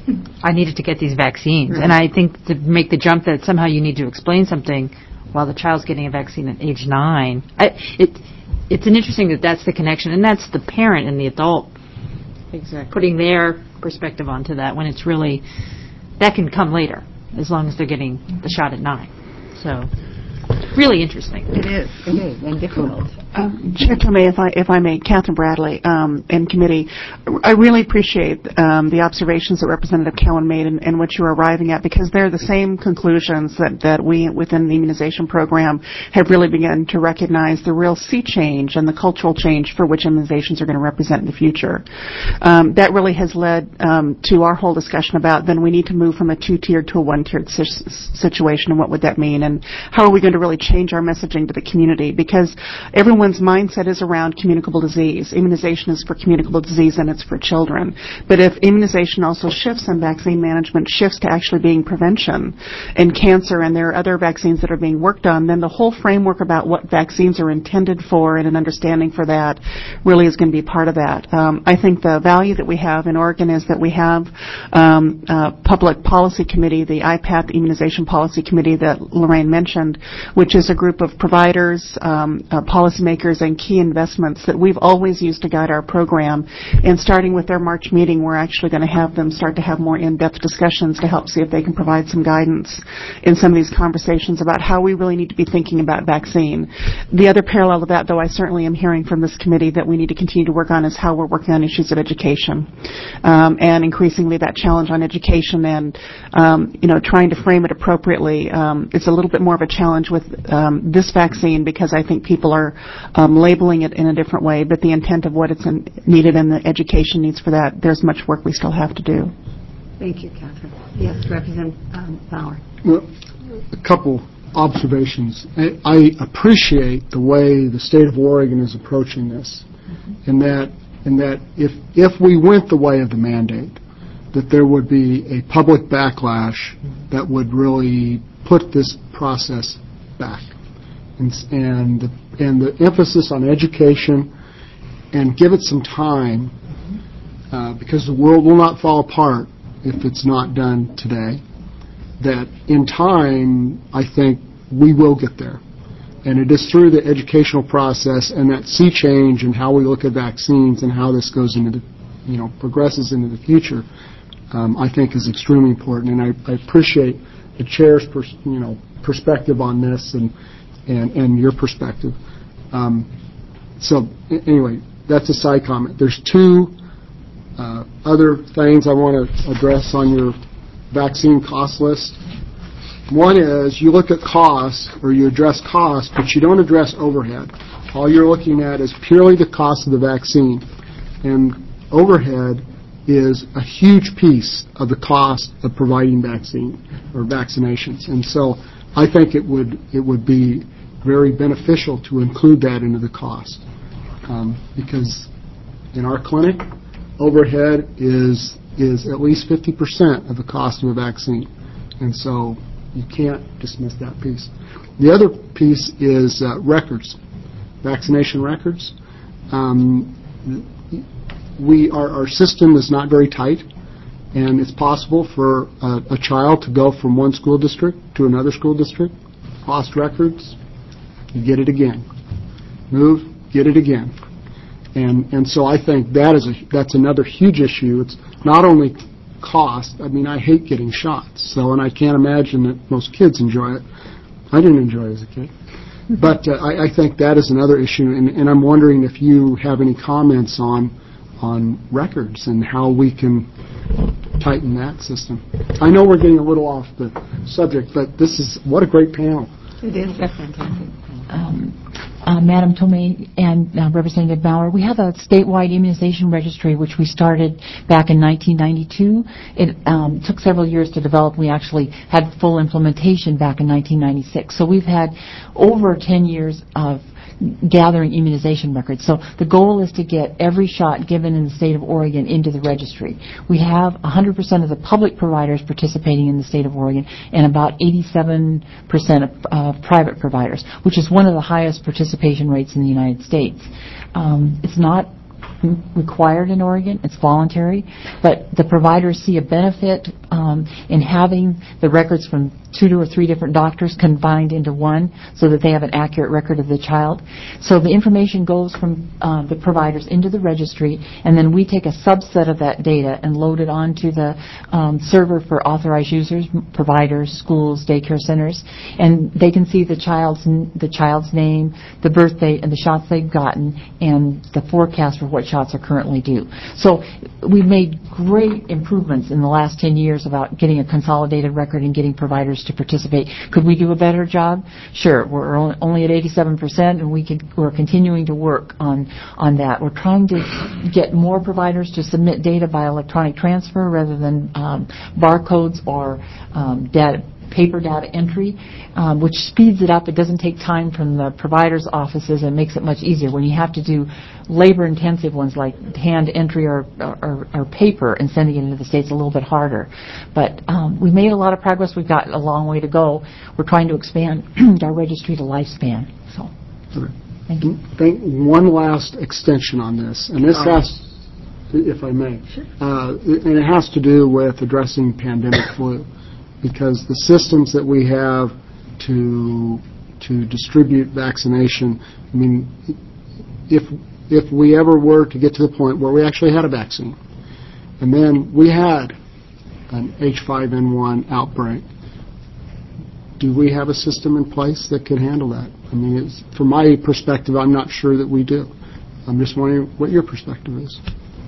I needed to get these vaccines. Right. And I think to make the jump that somehow you need to explain something while the child's getting a vaccine at age nine, I, it, it's an interesting that that's the connection, and that's the parent and the adult exactly putting their perspective onto that when it's really, that can come later as long as they're getting the shot at nine. So, really interesting. It is. It is, and difficult. Um, Chair Tomei, if I if I may, Catherine Bradley um, and committee, I really appreciate um, the observations that Representative Cowan made and, and what you are arriving at, because they're the same conclusions that, that we within the immunization program have really begun to recognize the real sea change and the cultural change for which immunizations are going to represent in the future. Um, that really has led um, to our whole discussion about then we need to move from a two-tiered to a one-tiered si- situation, and what would that mean, and how are we going to really change our messaging to the community, because everyone's mindset is around communicable disease. Immunization is for communicable disease and it's for children. But if immunization also shifts and vaccine management shifts to actually being prevention and cancer, and there are other vaccines that are being worked on, then the whole framework about what vaccines are intended for and an understanding for that really is going to be part of that. Um, I think the value that we have in Oregon is that we have um, a public policy committee, the I P A T, the Immunization Policy Committee that Lorraine mentioned, which is a group of providers, um, uh, policymakers, and key investments that we've always used to guide our program. And starting with their March meeting, we're actually going to have them start to have more in-depth discussions to help see if they can provide some guidance in some of these conversations about how we really need to be thinking about vaccine. The other parallel of that, though, I certainly am hearing from this committee that we need to continue to work on is how we're working on issues of education. Um, and increasingly that challenge on education and, um, you know, trying to frame it appropriately. Um, it's a little bit more of a challenge with um, this vaccine, because I think people are Um, labeling it in a different way, but the intent of what it's in, needed and the education needs for that, there's much work we still have to do. Thank you, Catherine. Yes, Representative um, Bauer. Well, a couple observations. I, I appreciate the way the state of Oregon is approaching this, mm-hmm. in that in that if if we went the way of the mandate, that there would be a public backlash mm-hmm. that would really put this process back, and and the, and the emphasis on education, and give it some time, mm-hmm. uh, because the world will not fall apart if it's not done today. That in time, I think we will get there. And it is through the educational process and that sea change and how we look at vaccines and how this goes into the, you know, progresses into the future, um, I think is extremely important. And I, I appreciate the chair's, pers- you know, perspective on this and and, and your perspective. Um, so anyway, that's a side comment. There's two uh, other things I want to address on your vaccine cost list. One is you look at cost, or you address cost, but you don't address overhead. All you're looking at is purely the cost of the vaccine. And overhead is a huge piece of the cost of providing vaccine or vaccinations. And so I think it would it would be very beneficial to include that into the cost. Um, because in our clinic, overhead is is at least fifty percent of the cost of a vaccine. And so you can't dismiss that piece. The other piece is uh, records, vaccination records. Um, we our, our system is not very tight, and it's possible for a, a child to go from one school district to another school district, lost records, you get it again. Move, get it again. And and so I think that is a that's another huge issue. It's not only cost. I mean, I hate getting shots, so and I can't imagine that most kids enjoy it. I didn't enjoy it as a kid. But uh, I, I think that is another issue, and, and I'm wondering if you have any comments on on records and how we can tighten that system. I know we're getting a little off the subject, but this is, what a great panel. It is a fantastic. Um, uh, Madam Tomei and uh, Representative Bauer, we have a statewide immunization registry which we started back in nineteen ninety-two. It um, took several years to develop. We actually had full implementation back in nineteen ninety-six. So we've had over ten years of gathering immunization records. So the goal is to get every shot given in the state of Oregon into the registry. We have one hundred percent of the public providers participating in the state of Oregon and about eighty-seven percent of uh, private providers, which is one of the highest participation rates in the United States. Um, it's not required in Oregon. It's voluntary, but the providers see a benefit um, in having the records from two or three different doctors combined into one so that they have an accurate record of the child. So the information goes from uh, the providers into the registry, and then we take a subset of that data and load it onto the um, server for authorized users, providers, schools, daycare centers, and they can see the child's the child's name, the birth date, and the shots they've gotten, and the forecast for what shots are currently due. So we've made great improvements in the last ten years about getting a consolidated record and getting providers to participate. Could we do a better job? Sure. We're only at eighty-seven percent, and we could, we're continuing to work on, on that. We're trying to get more providers to submit data by electronic transfer rather than um, barcodes or um, data, paper data entry, um, which speeds it up. It doesn't take time from the providers' offices and makes it much easier. When you have to do labor-intensive ones like hand entry or, or, or paper and sending it into the states, a little bit harder. But um, we made a lot of progress. We've got a long way to go. We're trying to expand our registry to lifespan. So, okay. Thank you. Thank, one last extension on this, and this has, if I may, sure. uh, and it has to do with addressing pandemic flu. Because the systems that we have to to distribute vaccination, I mean, if if we ever were to get to the point where we actually had a vaccine, and then we had an H five N one outbreak, do we have a system in place that could handle that? I mean, it's, from my perspective, I'm not sure that we do. I'm just wondering what your perspective is.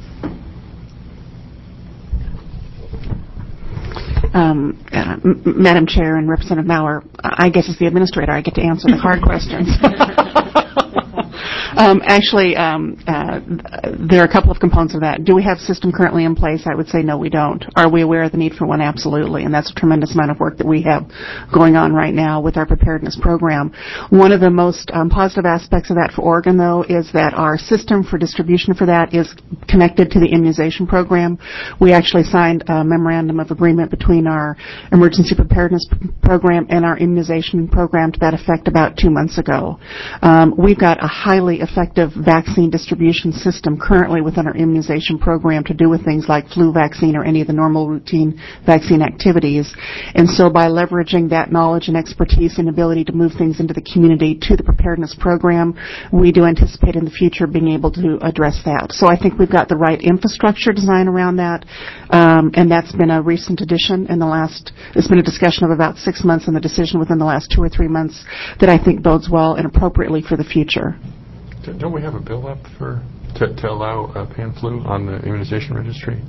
Um, uh, M- Madam Chair and Representative Maurer, I guess as the administrator, I get to answer the hard questions. Um, actually, um, uh, there are a couple of components of that. Do we have a system currently in place? I would say no, we don't. Are we aware of the need for one? Absolutely, and that's a tremendous amount of work that we have going on right now with our preparedness program. One of the most um, positive aspects of that for Oregon, though, is that our system for distribution for that is connected to the immunization program. We actually signed a memorandum of agreement between our emergency preparedness p- program and our immunization program to that effect about two months ago. Um, we've got a highly effective vaccine distribution system currently within our immunization program to do with things like flu vaccine or any of the normal routine vaccine activities. And so by leveraging that knowledge and expertise and ability to move things into the community to the preparedness program, we do anticipate in the future being able to address that. So I think we've got the right infrastructure design around that, um, and that's been a recent addition in the last, it's been a discussion of about six months and the decision within the last two or three months that I think bodes well and appropriately for the future. Don't we have a bill up for to, to allow uh, pan-flu on the immunization registry?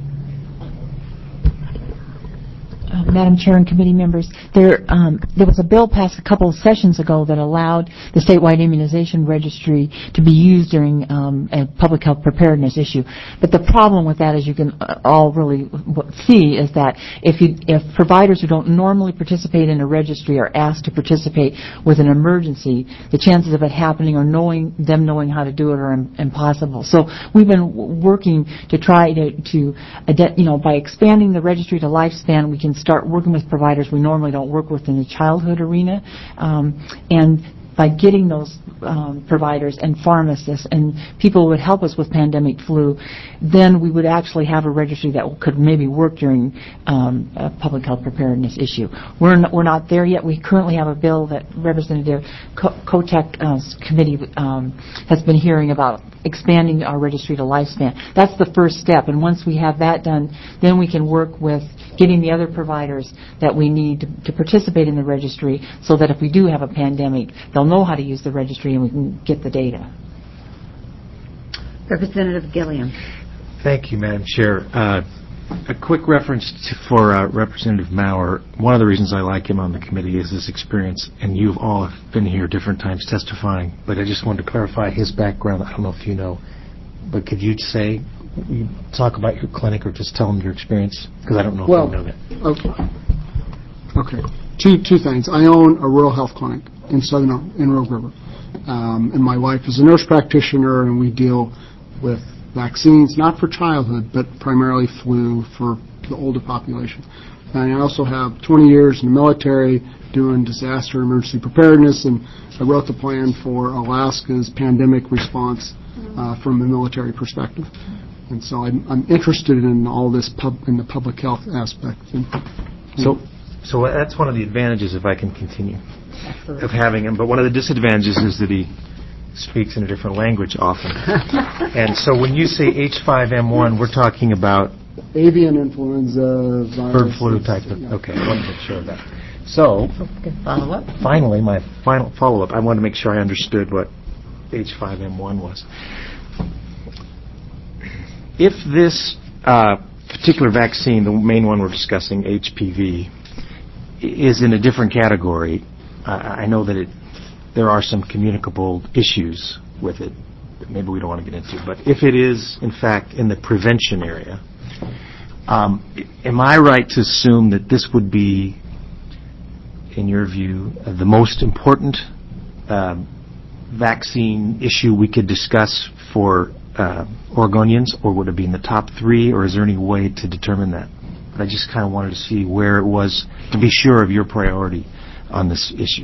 Uh, Madam Chair and committee members, there um, there was a bill passed a couple of sessions ago that allowed the statewide immunization registry to be used during um, a public health preparedness issue. But the problem with that, as you can all really see, is that if you if providers who don't normally participate in a registry are asked to participate with an emergency, the chances of it happening or knowing them knowing how to do it are im- impossible. So we've been w- working to try to to you know by expanding the registry to lifespan, we can start working with providers we normally don't work with in the childhood arena, um, and by getting those um, providers and pharmacists and people who would help us with pandemic flu, then we would actually have a registry that could maybe work during um, a public health preparedness issue. We're not, we're not there yet. We currently have a bill that Representative Kotek uh, committee um, has been hearing about expanding our registry to lifespan. That's the first step, and once we have that done, then we can work with getting the other providers that we need to, to participate in the registry so that if we do have a pandemic, they'll know how to use the registry and we can get the data. Representative Gilliam. Thank you, Madam Chair. Uh, a quick reference to, for uh, Representative Maurer. One of the reasons I like him on the committee is his experience, and you've all been here different times testifying, but I just wanted to clarify his background. I don't know if you know, but could you say, you talk about your clinic or just tell them your experience? Because I don't know if well, you know that. Okay. Okay. Two two things. I own a rural health clinic in Southern in Rogue River, um, and my wife is a nurse practitioner, and we deal with vaccines, not for childhood, but primarily flu for the older population. And I also have twenty years in the military doing disaster emergency preparedness, and I wrote the plan for Alaska's pandemic response uh, from a military perspective. And so I'm, I'm interested in all this pub, in the public health aspect. And, so, so that's one of the advantages, if I can continue, Absolutely. of having him. But one of the disadvantages is that he speaks in a different language often. And so when you say H five N one, we're talking about avian influenza virus. Bird flu type of, yeah. Okay, I want to make sure of that. So, follow up. Finally, my final follow-up, I want to make sure I understood what H five N one was. If this uh, particular vaccine, the main one we're discussing, H P V, is in a different category, uh, I know that it, there are some communicable issues with it that maybe we don't want to get into, but if it is, in fact, in the prevention area, um, am I right to assume that this would be, in your view, uh, the most important uh, vaccine issue we could discuss for uh, Oregonians, or would it be in the top three, or is there any way to determine that? But I just kind of wanted to see where it was, to be sure of your priority on this issue.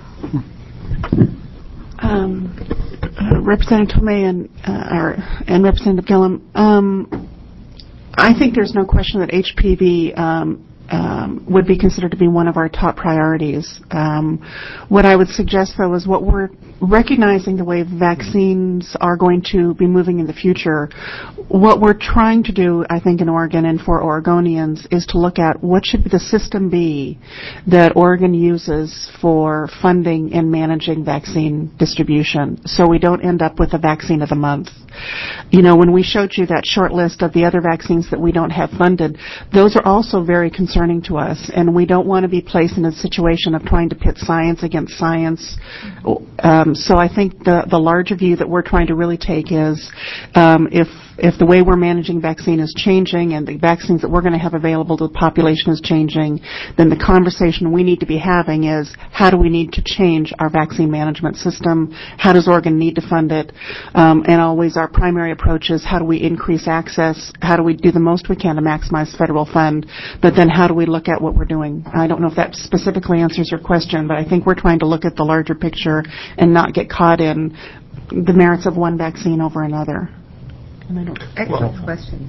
Um, uh, Representative Tomei and, uh, or, and Representative Gillum, um, I think there's no question that H P V um, um, would be considered to be one of our top priorities. Um, what I would suggest, though, is what we're recognizing the way vaccines are going to be moving in the future. What we're trying to do, I think, in Oregon and for Oregonians is to look at what should the system be that Oregon uses for funding and managing vaccine distribution, so we don't end up with a vaccine of the month. You know, when we showed you that short list of the other vaccines that we don't have funded, those are also very concerning to us, and we don't want to be placed in a situation of trying to pit science against science. Um, Um, so I think the, the larger view that we're trying to really take is um, if if the way we're managing vaccine is changing and the vaccines that we're going to have available to the population is changing, then the conversation we need to be having is how do we need to change our vaccine management system? How does Oregon need to fund it? Um, and always our primary approach is how do we increase access? How do we do the most we can to maximize federal fund? But then how do we look at what we're doing? I don't know if that specifically answers your question, but I think we're trying to look at the larger picture and not get caught in the merits of one vaccine over another. And I don't Excellent well, question.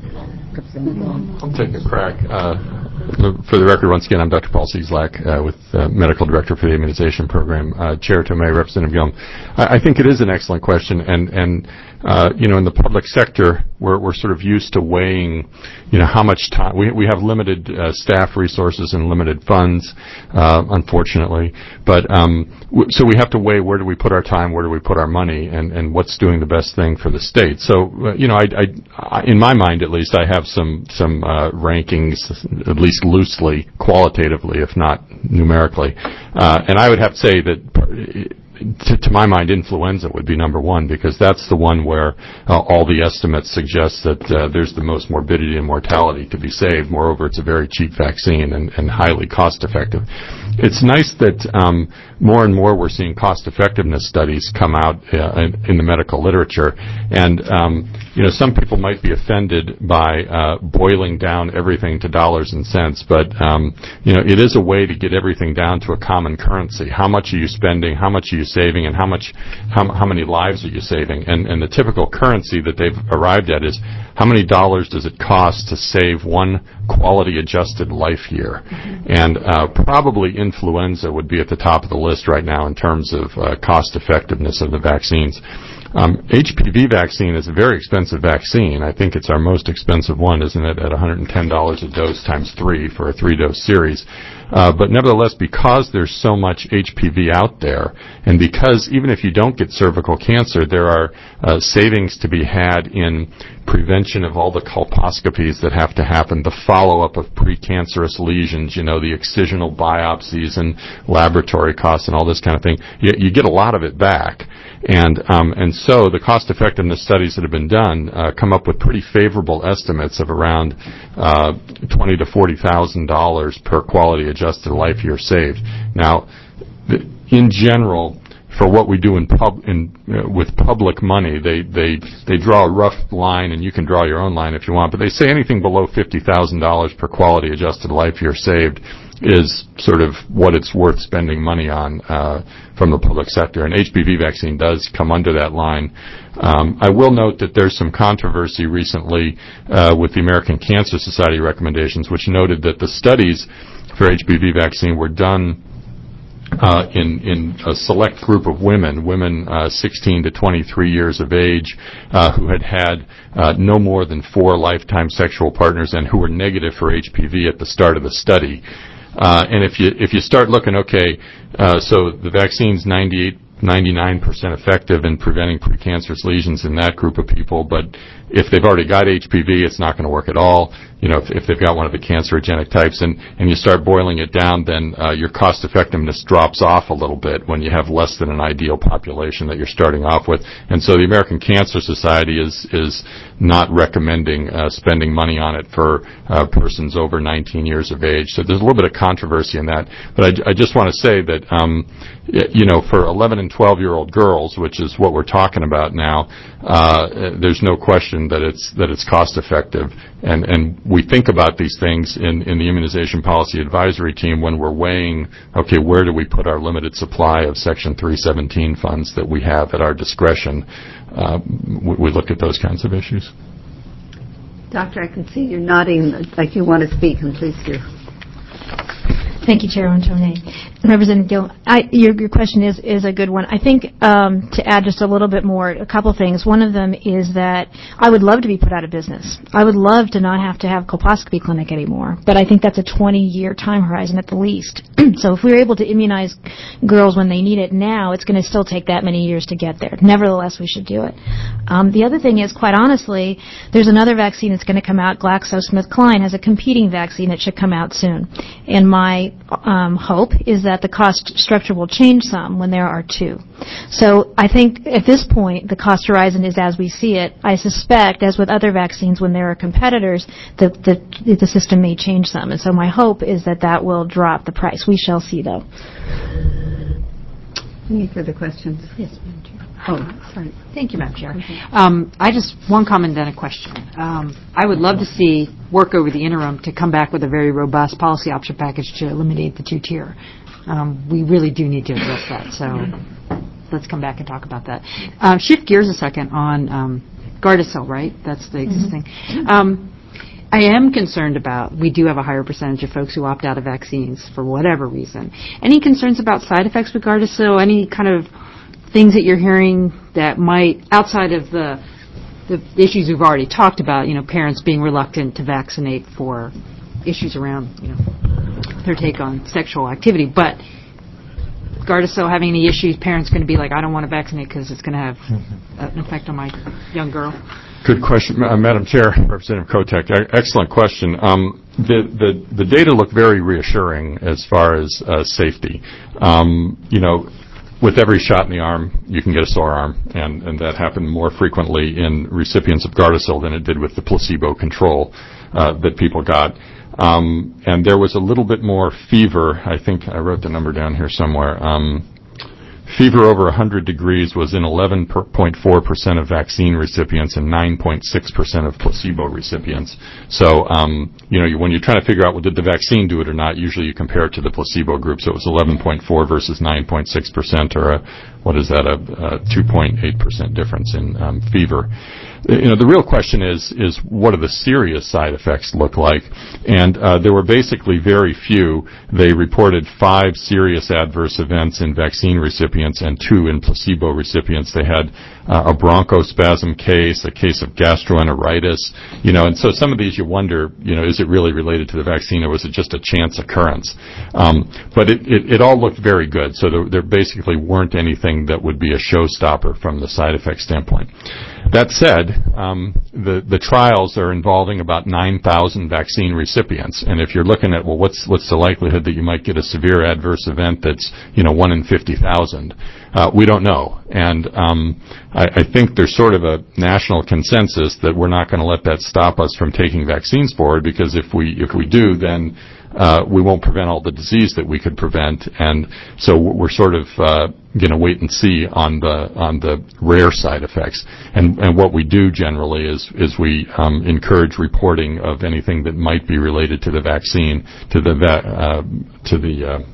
I'll take a crack. Uh, for the record, once again, I'm Doctor Paul Cieslak, uh, with uh, Medical Director for the Immunization Program. Uh, Chair Tomei, Representative Gillum. I, I think it is an excellent question, and, and uh, you know, in the public sector, we're, we're sort of used to weighing, you know, how much time. We, we have limited uh, staff resources and limited funds, uh, unfortunately. But um, w- so we have to weigh where do we put our time, where do we put our money, and, and what's doing the best thing for the state. So, uh, you know, I, I, I, in my mind at least, I have some some uh, rankings, at least loosely, qualitatively, if not numerically. Uh, and I would have to say that, to, to my mind, influenza would be number one, because that's the one where uh, all the estimates suggest that uh, there's the most morbidity and mortality to be saved. Moreover, it's a very cheap vaccine and, and highly cost-effective. It's nice that um, more and more we're seeing cost-effectiveness studies come out uh, in, in the medical literature. And, um, you know, some people might be offended by uh, boiling down everything to dollars and cents, but, um, you know, it is a way to get everything down to a common currency. How much are you spending? How much are you saving? And how much, how, how many lives are you saving? And, and the typical currency that they've arrived at is how many dollars does it cost to save one quality-adjusted life year? Mm-hmm. And uh, probably influenza would be at the top of the list right now in terms of uh, cost-effectiveness of the vaccines. Um, H P V vaccine is a very expensive vaccine. I think it's our most expensive one, isn't it, at one hundred ten dollars a dose times three for a three-dose series. Uh, but nevertheless, because there's so much H P V out there, and because even if you don't get cervical cancer, there are uh, savings to be had in prevention of all the colposcopies that have to happen, the follow-up of precancerous lesions, you know, the excisional biopsies and laboratory costs and all this kind of thing. You, you get a lot of it back. And um, and so the cost-effectiveness studies that have been done uh, come up with pretty favorable estimates of around uh, twenty to forty thousand dollars per quality-adjusted life year saved. Now, th- in general, for what we do in pub in uh, with public money, they they they draw a rough line, and you can draw your own line if you want. But they say anything below fifty thousand dollars per quality-adjusted life year saved is sort of what it's worth spending money on uh, from the public sector. And H P V vaccine does come under that line. Um, I will note that there's some controversy recently uh, with the American Cancer Society recommendations, which noted that the studies for H P V vaccine were done Uh, in, in a select group of women, women uh, sixteen to twenty-three years of age, uh, who had had uh, no more than four lifetime sexual partners and who were negative for H P V at the start of the study. Uh, and if you if you start looking, okay, uh, so the vaccine's ninety-eight, ninety-nine percent effective in preventing precancerous lesions in that group of people, but if they've already got H P V, it's not going to work at all. You know, if, if they've got one of the cancerogenic types, and, and you start boiling it down, then uh, your cost effectiveness drops off a little bit when you have less than an ideal population that you're starting off with. And so the American Cancer Society is is not recommending uh, spending money on it for uh, persons over nineteen years of age. So there's a little bit of controversy in that. But I, I just want to say that, um, you know, for eleven and twelve-year-old girls, which is what we're talking about now, uh, there's no question that it's that it's cost effective. And, and we think about these things in, in the Immunization Policy Advisory Team when we're weighing, okay, where do we put our limited supply of Section three seventeen funds that we have at our discretion? Uh, we, we look at those kinds of issues. Doctor, I can see you're nodding like you want to speak, and please do. Thank you, Chairwoman Tomei. Representative Gill, I, your, your question is, is a good one. I think um, to add just a little bit more, a couple things. One of them is that I would love to be put out of business. I would love to not have to have colposcopy clinic anymore, but I think that's a twenty-year time horizon at the least. So if we were able to immunize girls when they need it now, it's going to still take that many years to get there. Nevertheless, we should do it. Um, the other thing is, quite honestly, there's another vaccine that's going to come out. GlaxoSmithKline has a competing vaccine that should come out soon. And my um, hope is that the cost structure will change some when there are two. So I think at this point, the cost horizon is as we see it. I suspect, as with other vaccines, when there are competitors, the, the, the system may change some. And so my hope is that that will drop the price. We shall see, though. Any further questions? Yes, Madam Chair. Oh, sorry. Thank you, Madam Chair. Um, I just, one comment and a question. Um, I would love to see work over the interim to come back with a very robust policy option package to eliminate the two-tier. Um, we really do need to address that, so let's come back and talk about that. Uh, shift gears a second on um, Gardasil, right? That's the existing. Mm-hmm. Um, I am concerned about, we do have a higher percentage of folks who opt out of vaccines for whatever reason. Any concerns about side effects with Gardasil? Any kind of things that you're hearing that might, outside of the the issues we've already talked about, you know, parents being reluctant to vaccinate for issues around, you know, their take on sexual activity, but Gardasil having any issues, parents going to be like, I don't want to vaccinate because it's going to have an effect on my young girl? Good question, uh, Madam Chair, Representative Kotek. E- excellent question. Um, the, the the data look very reassuring as far as uh, safety. Um, you know, with every shot in the arm, you can get a sore arm, and, and that happened more frequently in recipients of Gardasil than it did with the placebo control uh, that people got. Um, and there was a little bit more fever. I think I wrote the number down here somewhere. Um, fever over one hundred degrees was in eleven point four percent of vaccine recipients and nine point six percent of placebo recipients. So, um, you know, you, when you're trying to figure out, well, did the vaccine do it or not, usually you compare it to the placebo group. So it was eleven point four versus nine point six percent, or a, what is that, a, a two point eight percent difference in um, fever. You know, the real question is, is what do the serious side effects look like? And uh, there were basically very few. They reported five serious adverse events in vaccine recipients and two in placebo recipients. They had uh, a bronchospasm case, a case of gastroenteritis, you know, and so some of these you wonder, you know, is it really related to the vaccine or was it just a chance occurrence? Um, but it, it, it all looked very good, so there, there basically weren't anything that would be a showstopper from the side effect standpoint. That said, um, the, the trials are involving about nine thousand vaccine recipients, and if you're looking at, well, what's what's the likelihood that you might get a severe adverse event that's, you know, one in fifty thousand? Uh, we don't know, and um, I, I think there's sort of a national consensus that we're not going to let that stop us from taking vaccines forward, because if we if we do, then Uh, we won't prevent all the disease that we could prevent, and so we're sort of uh, going to wait and see on the on the rare side effects. And, and what we do generally is is we um, encourage reporting of anything that might be related to the vaccine to the va- uh, to the uh,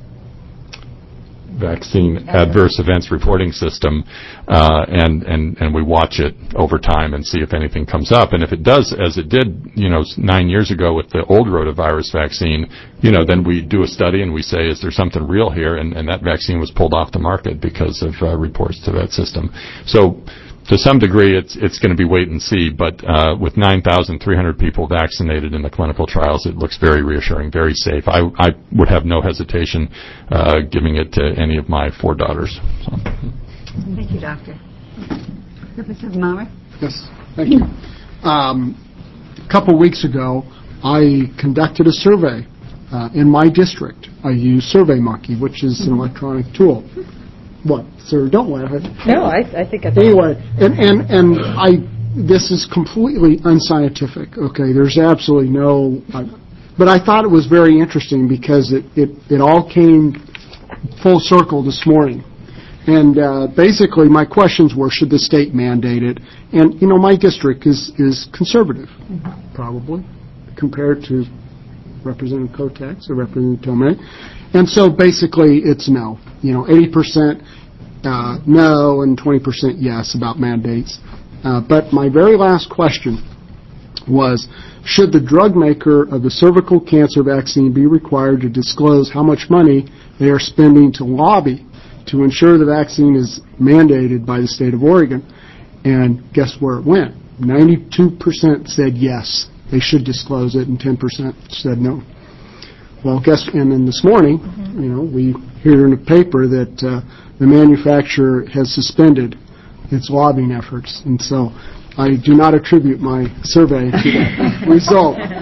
vaccine adverse events reporting system, uh, and, and, and we watch it over time and see if anything comes up. And if it does, as it did, you know, nine years ago with the old rotavirus vaccine, you know, then we do a study and we say, is there something real here? And, and that vaccine was pulled off the market because of uh, reports to that system. So, to some degree, it's it's going to be wait and see, but uh, with nine thousand three hundred people vaccinated in the clinical trials, it looks very reassuring, very safe. I, I would have no hesitation uh, giving it to any of my four daughters. So. Thank you, Doctor. Representative Maurer? Yes, thank you. Um, a couple weeks ago, I conducted a survey uh, in my district. I used SurveyMonkey, which is an electronic tool. What, sir? Don't laugh at it. No, I, I think I Anyway, and, and, and I, this is completely unscientific, okay? There's absolutely no, uh, but I thought it was very interesting because it, it, it all came full circle this morning. And uh, basically my questions were, should the state mandate it? And, you know, my district is, is conservative, mm-hmm. probably, compared to Representative Kotek or Representative Tomei. And so basically it's no. You know, eighty percent uh, no and twenty percent yes about mandates. Uh, but my very last question was, should the drug maker of the cervical cancer vaccine be required to disclose how much money they are spending to lobby to ensure the vaccine is mandated by the state of Oregon? And guess where it went? ninety-two percent said yes, they should disclose it, and ten percent said no. Well, guess, and then this morning, mm-hmm. you know, we hear in the paper that uh, the manufacturer has suspended its lobbying efforts, and so I do not attribute my survey to that result.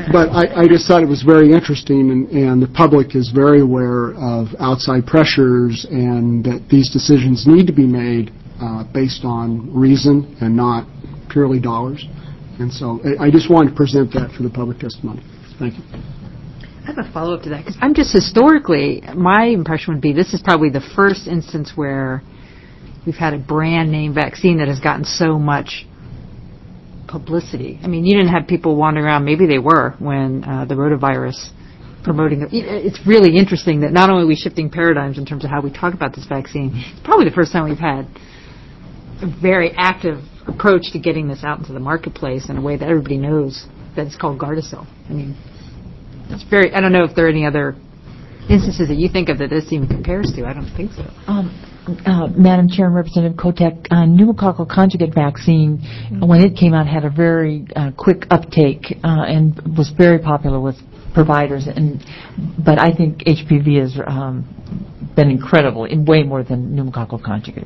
but I, I just thought it was very interesting, and, and the public is very aware of outside pressures and that these decisions need to be made uh, based on reason and not purely dollars. And so I, I just wanted to present that for the public testimony. Thank you. I have a follow-up to that, because I'm just historically, my impression would be this is probably the first instance where we've had a brand name vaccine that has gotten so much publicity. I mean, you didn't have people wandering around, maybe they were, when uh, the rotavirus promoting it. It's really interesting that not only are we shifting paradigms in terms of how we talk about this vaccine, it's probably the first time we've had a very active approach to getting this out into the marketplace in a way that everybody knows that it's called Gardasil. I mean, it's very, I don't know if there are any other instances that you think of that this even compares to. I don't think so. Um, uh, Madam Chair and Representative Kotek, uh, pneumococcal conjugate vaccine, mm-hmm. when it came out, had a very uh, quick uptake uh, and was very popular with providers. And but I think H P V has um, been incredible in way more than pneumococcal conjugate.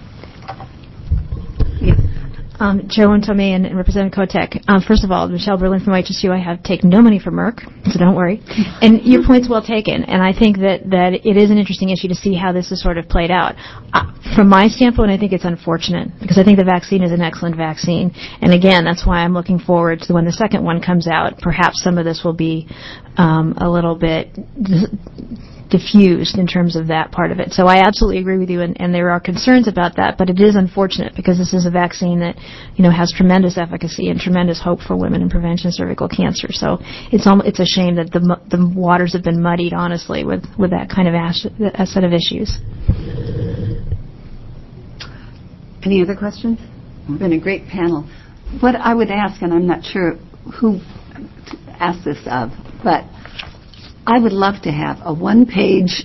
Yes. Um, Chairwoman Tomei and, and Representative Kotek, um, first of all, Michelle Berlin from H S U, I have taken no money from Merck, so don't worry. And your point's well taken, and I think that, that it is an interesting issue to see how this is sort of played out. Uh, from my standpoint, I think it's unfortunate, because I think the vaccine is an excellent vaccine. And again, that's why I'm looking forward to when the second one comes out. Perhaps some of this will be um, a little bit diffused in terms of that part of it. So I absolutely agree with you, and, and there are concerns about that, but it is unfortunate because this is a vaccine that, you know, has tremendous efficacy and tremendous hope for women in prevention of cervical cancer. So it's almost, it's a shame that the the waters have been muddied, honestly, with, with that kind of ash, a set of issues. Any other questions? It's been a great panel. What I would ask, and I'm not sure who asked this of, but I would love to have a one-page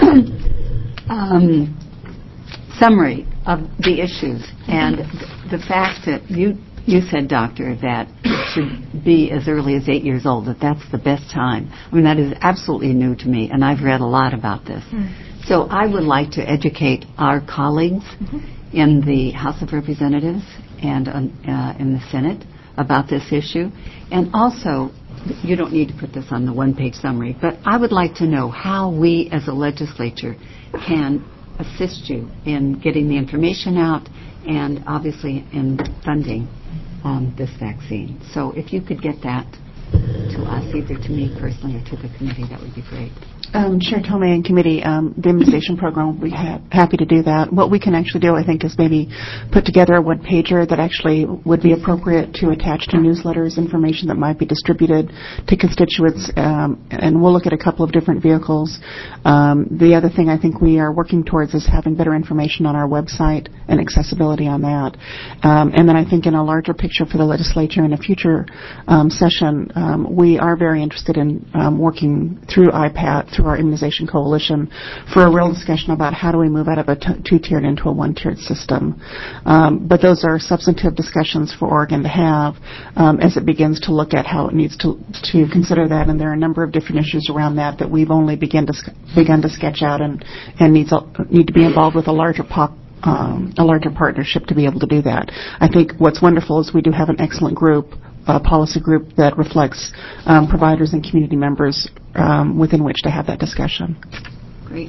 um, summary of the issues, and the fact that you you said, Doctor, that it should be as early as eight years old, that that's the best time. I mean, that is absolutely new to me, and I've read a lot about this. Mm. So I would like to educate our colleagues mm-hmm. in the House of Representatives and uh, in the Senate about this issue, and also, you don't need to put this on the one-page summary, but I would like to know how we as a legislature can assist you in getting the information out and obviously in funding um, this vaccine. So if you could get that to us, either to me personally or to the committee, that would be great. Um, Chair Tomei and committee, um, the immunization program will be ha- happy to do that. What we can actually do, I think, is maybe put together a one-pager that actually would be appropriate to attach to newsletters, information that might be distributed to constituents, um, and we'll look at a couple of different vehicles. Um, the other thing I think we are working towards is having better information on our website and accessibility on that. Um, and then I think in a larger picture for the legislature in a future um, session, um, we are very interested in um, working through I P A T, through our Immunization Coalition, for a real discussion about how do we move out of a t- two-tiered into a one-tiered system. Um, but those are substantive discussions for Oregon to have um, as it begins to look at how it needs to to consider that, and there are a number of different issues around that that we've only begun to begun to sketch out and and needs need to be involved with a larger pop. Um, a larger partnership to be able to do that. I think what's wonderful is we do have an excellent group, a policy group that reflects um, providers and community members um, within which to have that discussion. Great.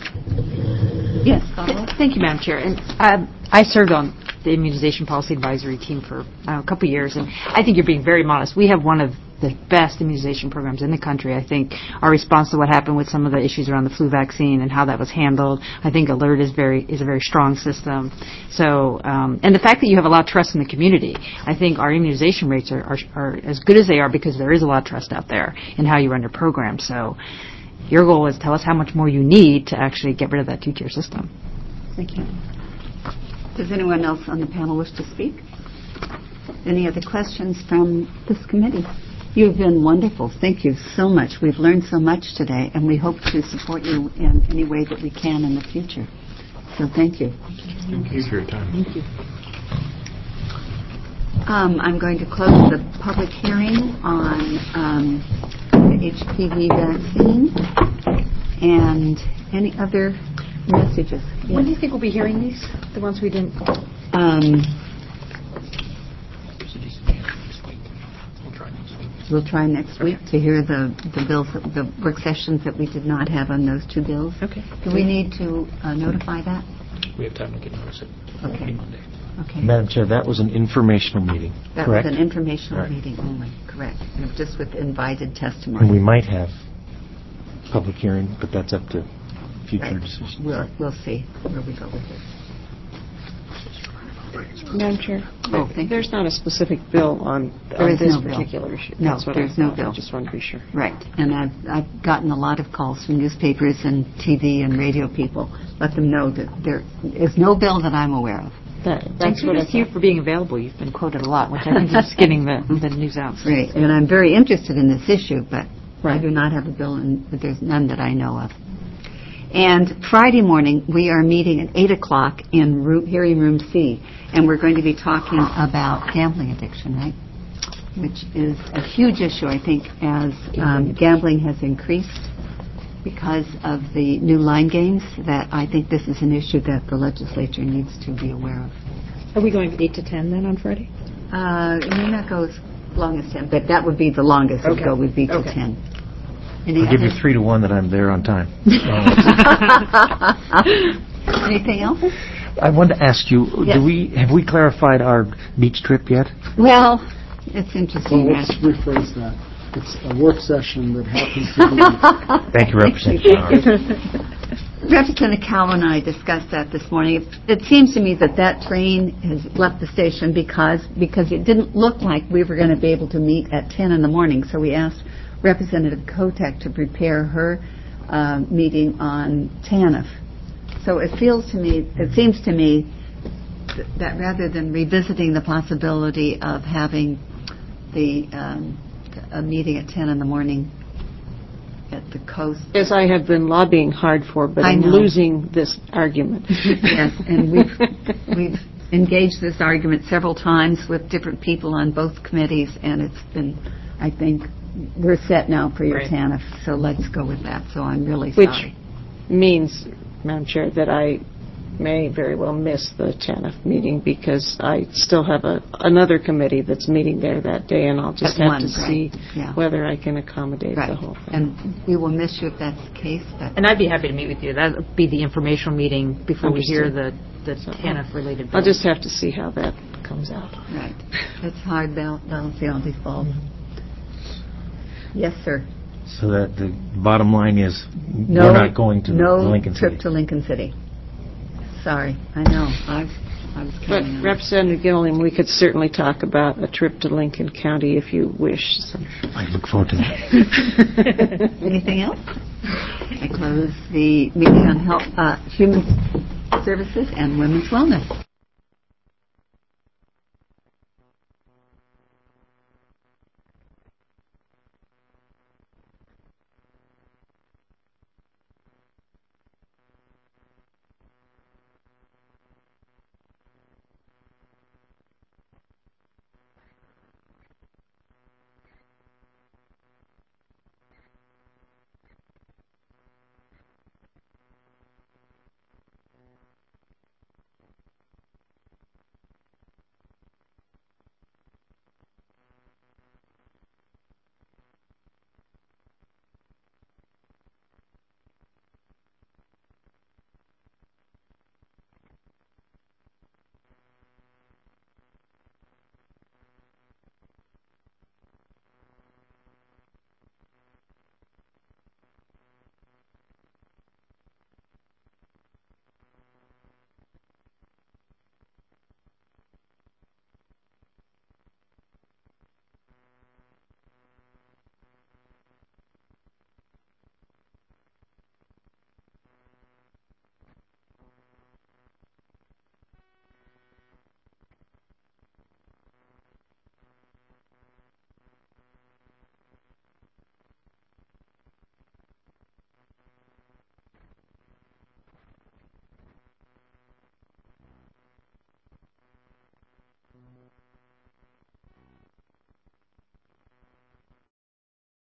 Yes, follow. Thank you, Madam Chair. And um, I served on the Immunization Policy Advisory Team for uh, a couple of years, and I think you're being very modest. We have one of the best immunization programs in the country. I think our response to what happened with some of the issues around the flu vaccine and how that was handled, I think ALERT is very is a very strong system. So, um, and the fact that you have a lot of trust in the community, I think our immunization rates are, are, are as good as they are because there is a lot of trust out there in how you run your program. So, your goal is tell us how much more you need to actually get rid of that two-tier system. Thank you. Does anyone else on the panel wish to speak? Any other questions from this committee? You've been wonderful. Thank you so much. We've learned so much today, and we hope to support you in any way that we can in the future. So thank you. Thank you for your time. Thank you. Um, I'm going to close the public hearing on um, the H P V vaccine. And any other messages? Yes. When do you think we'll be hearing these? The ones we didn't? Um, we'll try next week to hear the, the bills, that- the work sessions that we did not have on those two bills. Okay. Do we need to uh, notify that? We have time to get notice it. Okay. Monday. Okay. Madam Chair, that was an informational meeting, That correct? was an informational Right. meeting only, correct, and just with invited And we testimony. might have public hearing, but that's up to future Right. decisions. We'll, we'll see where we go with this. Madam Chair, Oh, thank you. there's not a specific bill on, There on is this no bill. particular issue. No, That's what there's I no thought. bill. I just wanted to be sure. Right, and I've, I've gotten a lot of calls from newspapers and T V and radio people, let them know that there is no bill that I'm aware of. That, And that's what I kudos to you thought. for being available. You've been quoted a lot, which I think is getting the, the news out. Right, and I'm very interested in this issue, but I Right. do not have a bill, and but there's none that I know of. And Friday morning, we are meeting at eight o'clock in room, hearing room C, and we're going to be talking about gambling addiction, right? Which is a huge issue, I think, as um, gambling has increased because of the new line games, that I think this is an issue that the legislature needs to be aware of. Are we going eight to ten then on Friday? Uh, it may not go as long as ten, but that would be the longest it would Okay. go, would be to Okay. ten. Any I'll give you other- three to one that I'm there on time. Anything else? I wanted to ask you, Yes. do we have we clarified our beach trip yet? Well, it's Well, interesting. let's Matt. rephrase that. It's a work session that happens to Thank you, Representative Howard. Representative Cow and I discussed that this morning. It, it seems to me that that train has left the station because because it didn't look like we were going to be able to meet at ten in the morning. So we asked Representative Kotek to prepare her uh, meeting on TANF. So it feels to me, it seems to me th- that rather than revisiting the possibility of having the um, a meeting at ten in the morning at the coast. As I have been lobbying hard for, but I I'm know. losing this argument. Yes, and we've we've engaged this argument several times with different people on both committees, and it's been, I think, we're set now for your Right. TANF, so let's go with that. So I'm really Which sorry. means, Madam Chair, that I may very well miss the TANF meeting because I still have a, another committee that's meeting there that day, and I'll just At have one, to right. see Yeah. whether I can accommodate Right, the whole thing. and we will miss you if that's the case. But And I'd be happy to meet with you. That would be the informational meeting before we hear the, the TANF-related I'll bills. just have to see how that comes out. right, it's hard bal- balancing all these balls. Yes, sir. So that the bottom line is No, we're not going to no Lincoln trip City. to Lincoln City. Sorry, I know. I, I was But counting on it. Representative Gilliam, we could certainly talk about a trip to Lincoln County if you wish. So. I look forward to that. Anything else? I close the meeting on health, uh, human services and women's wellness.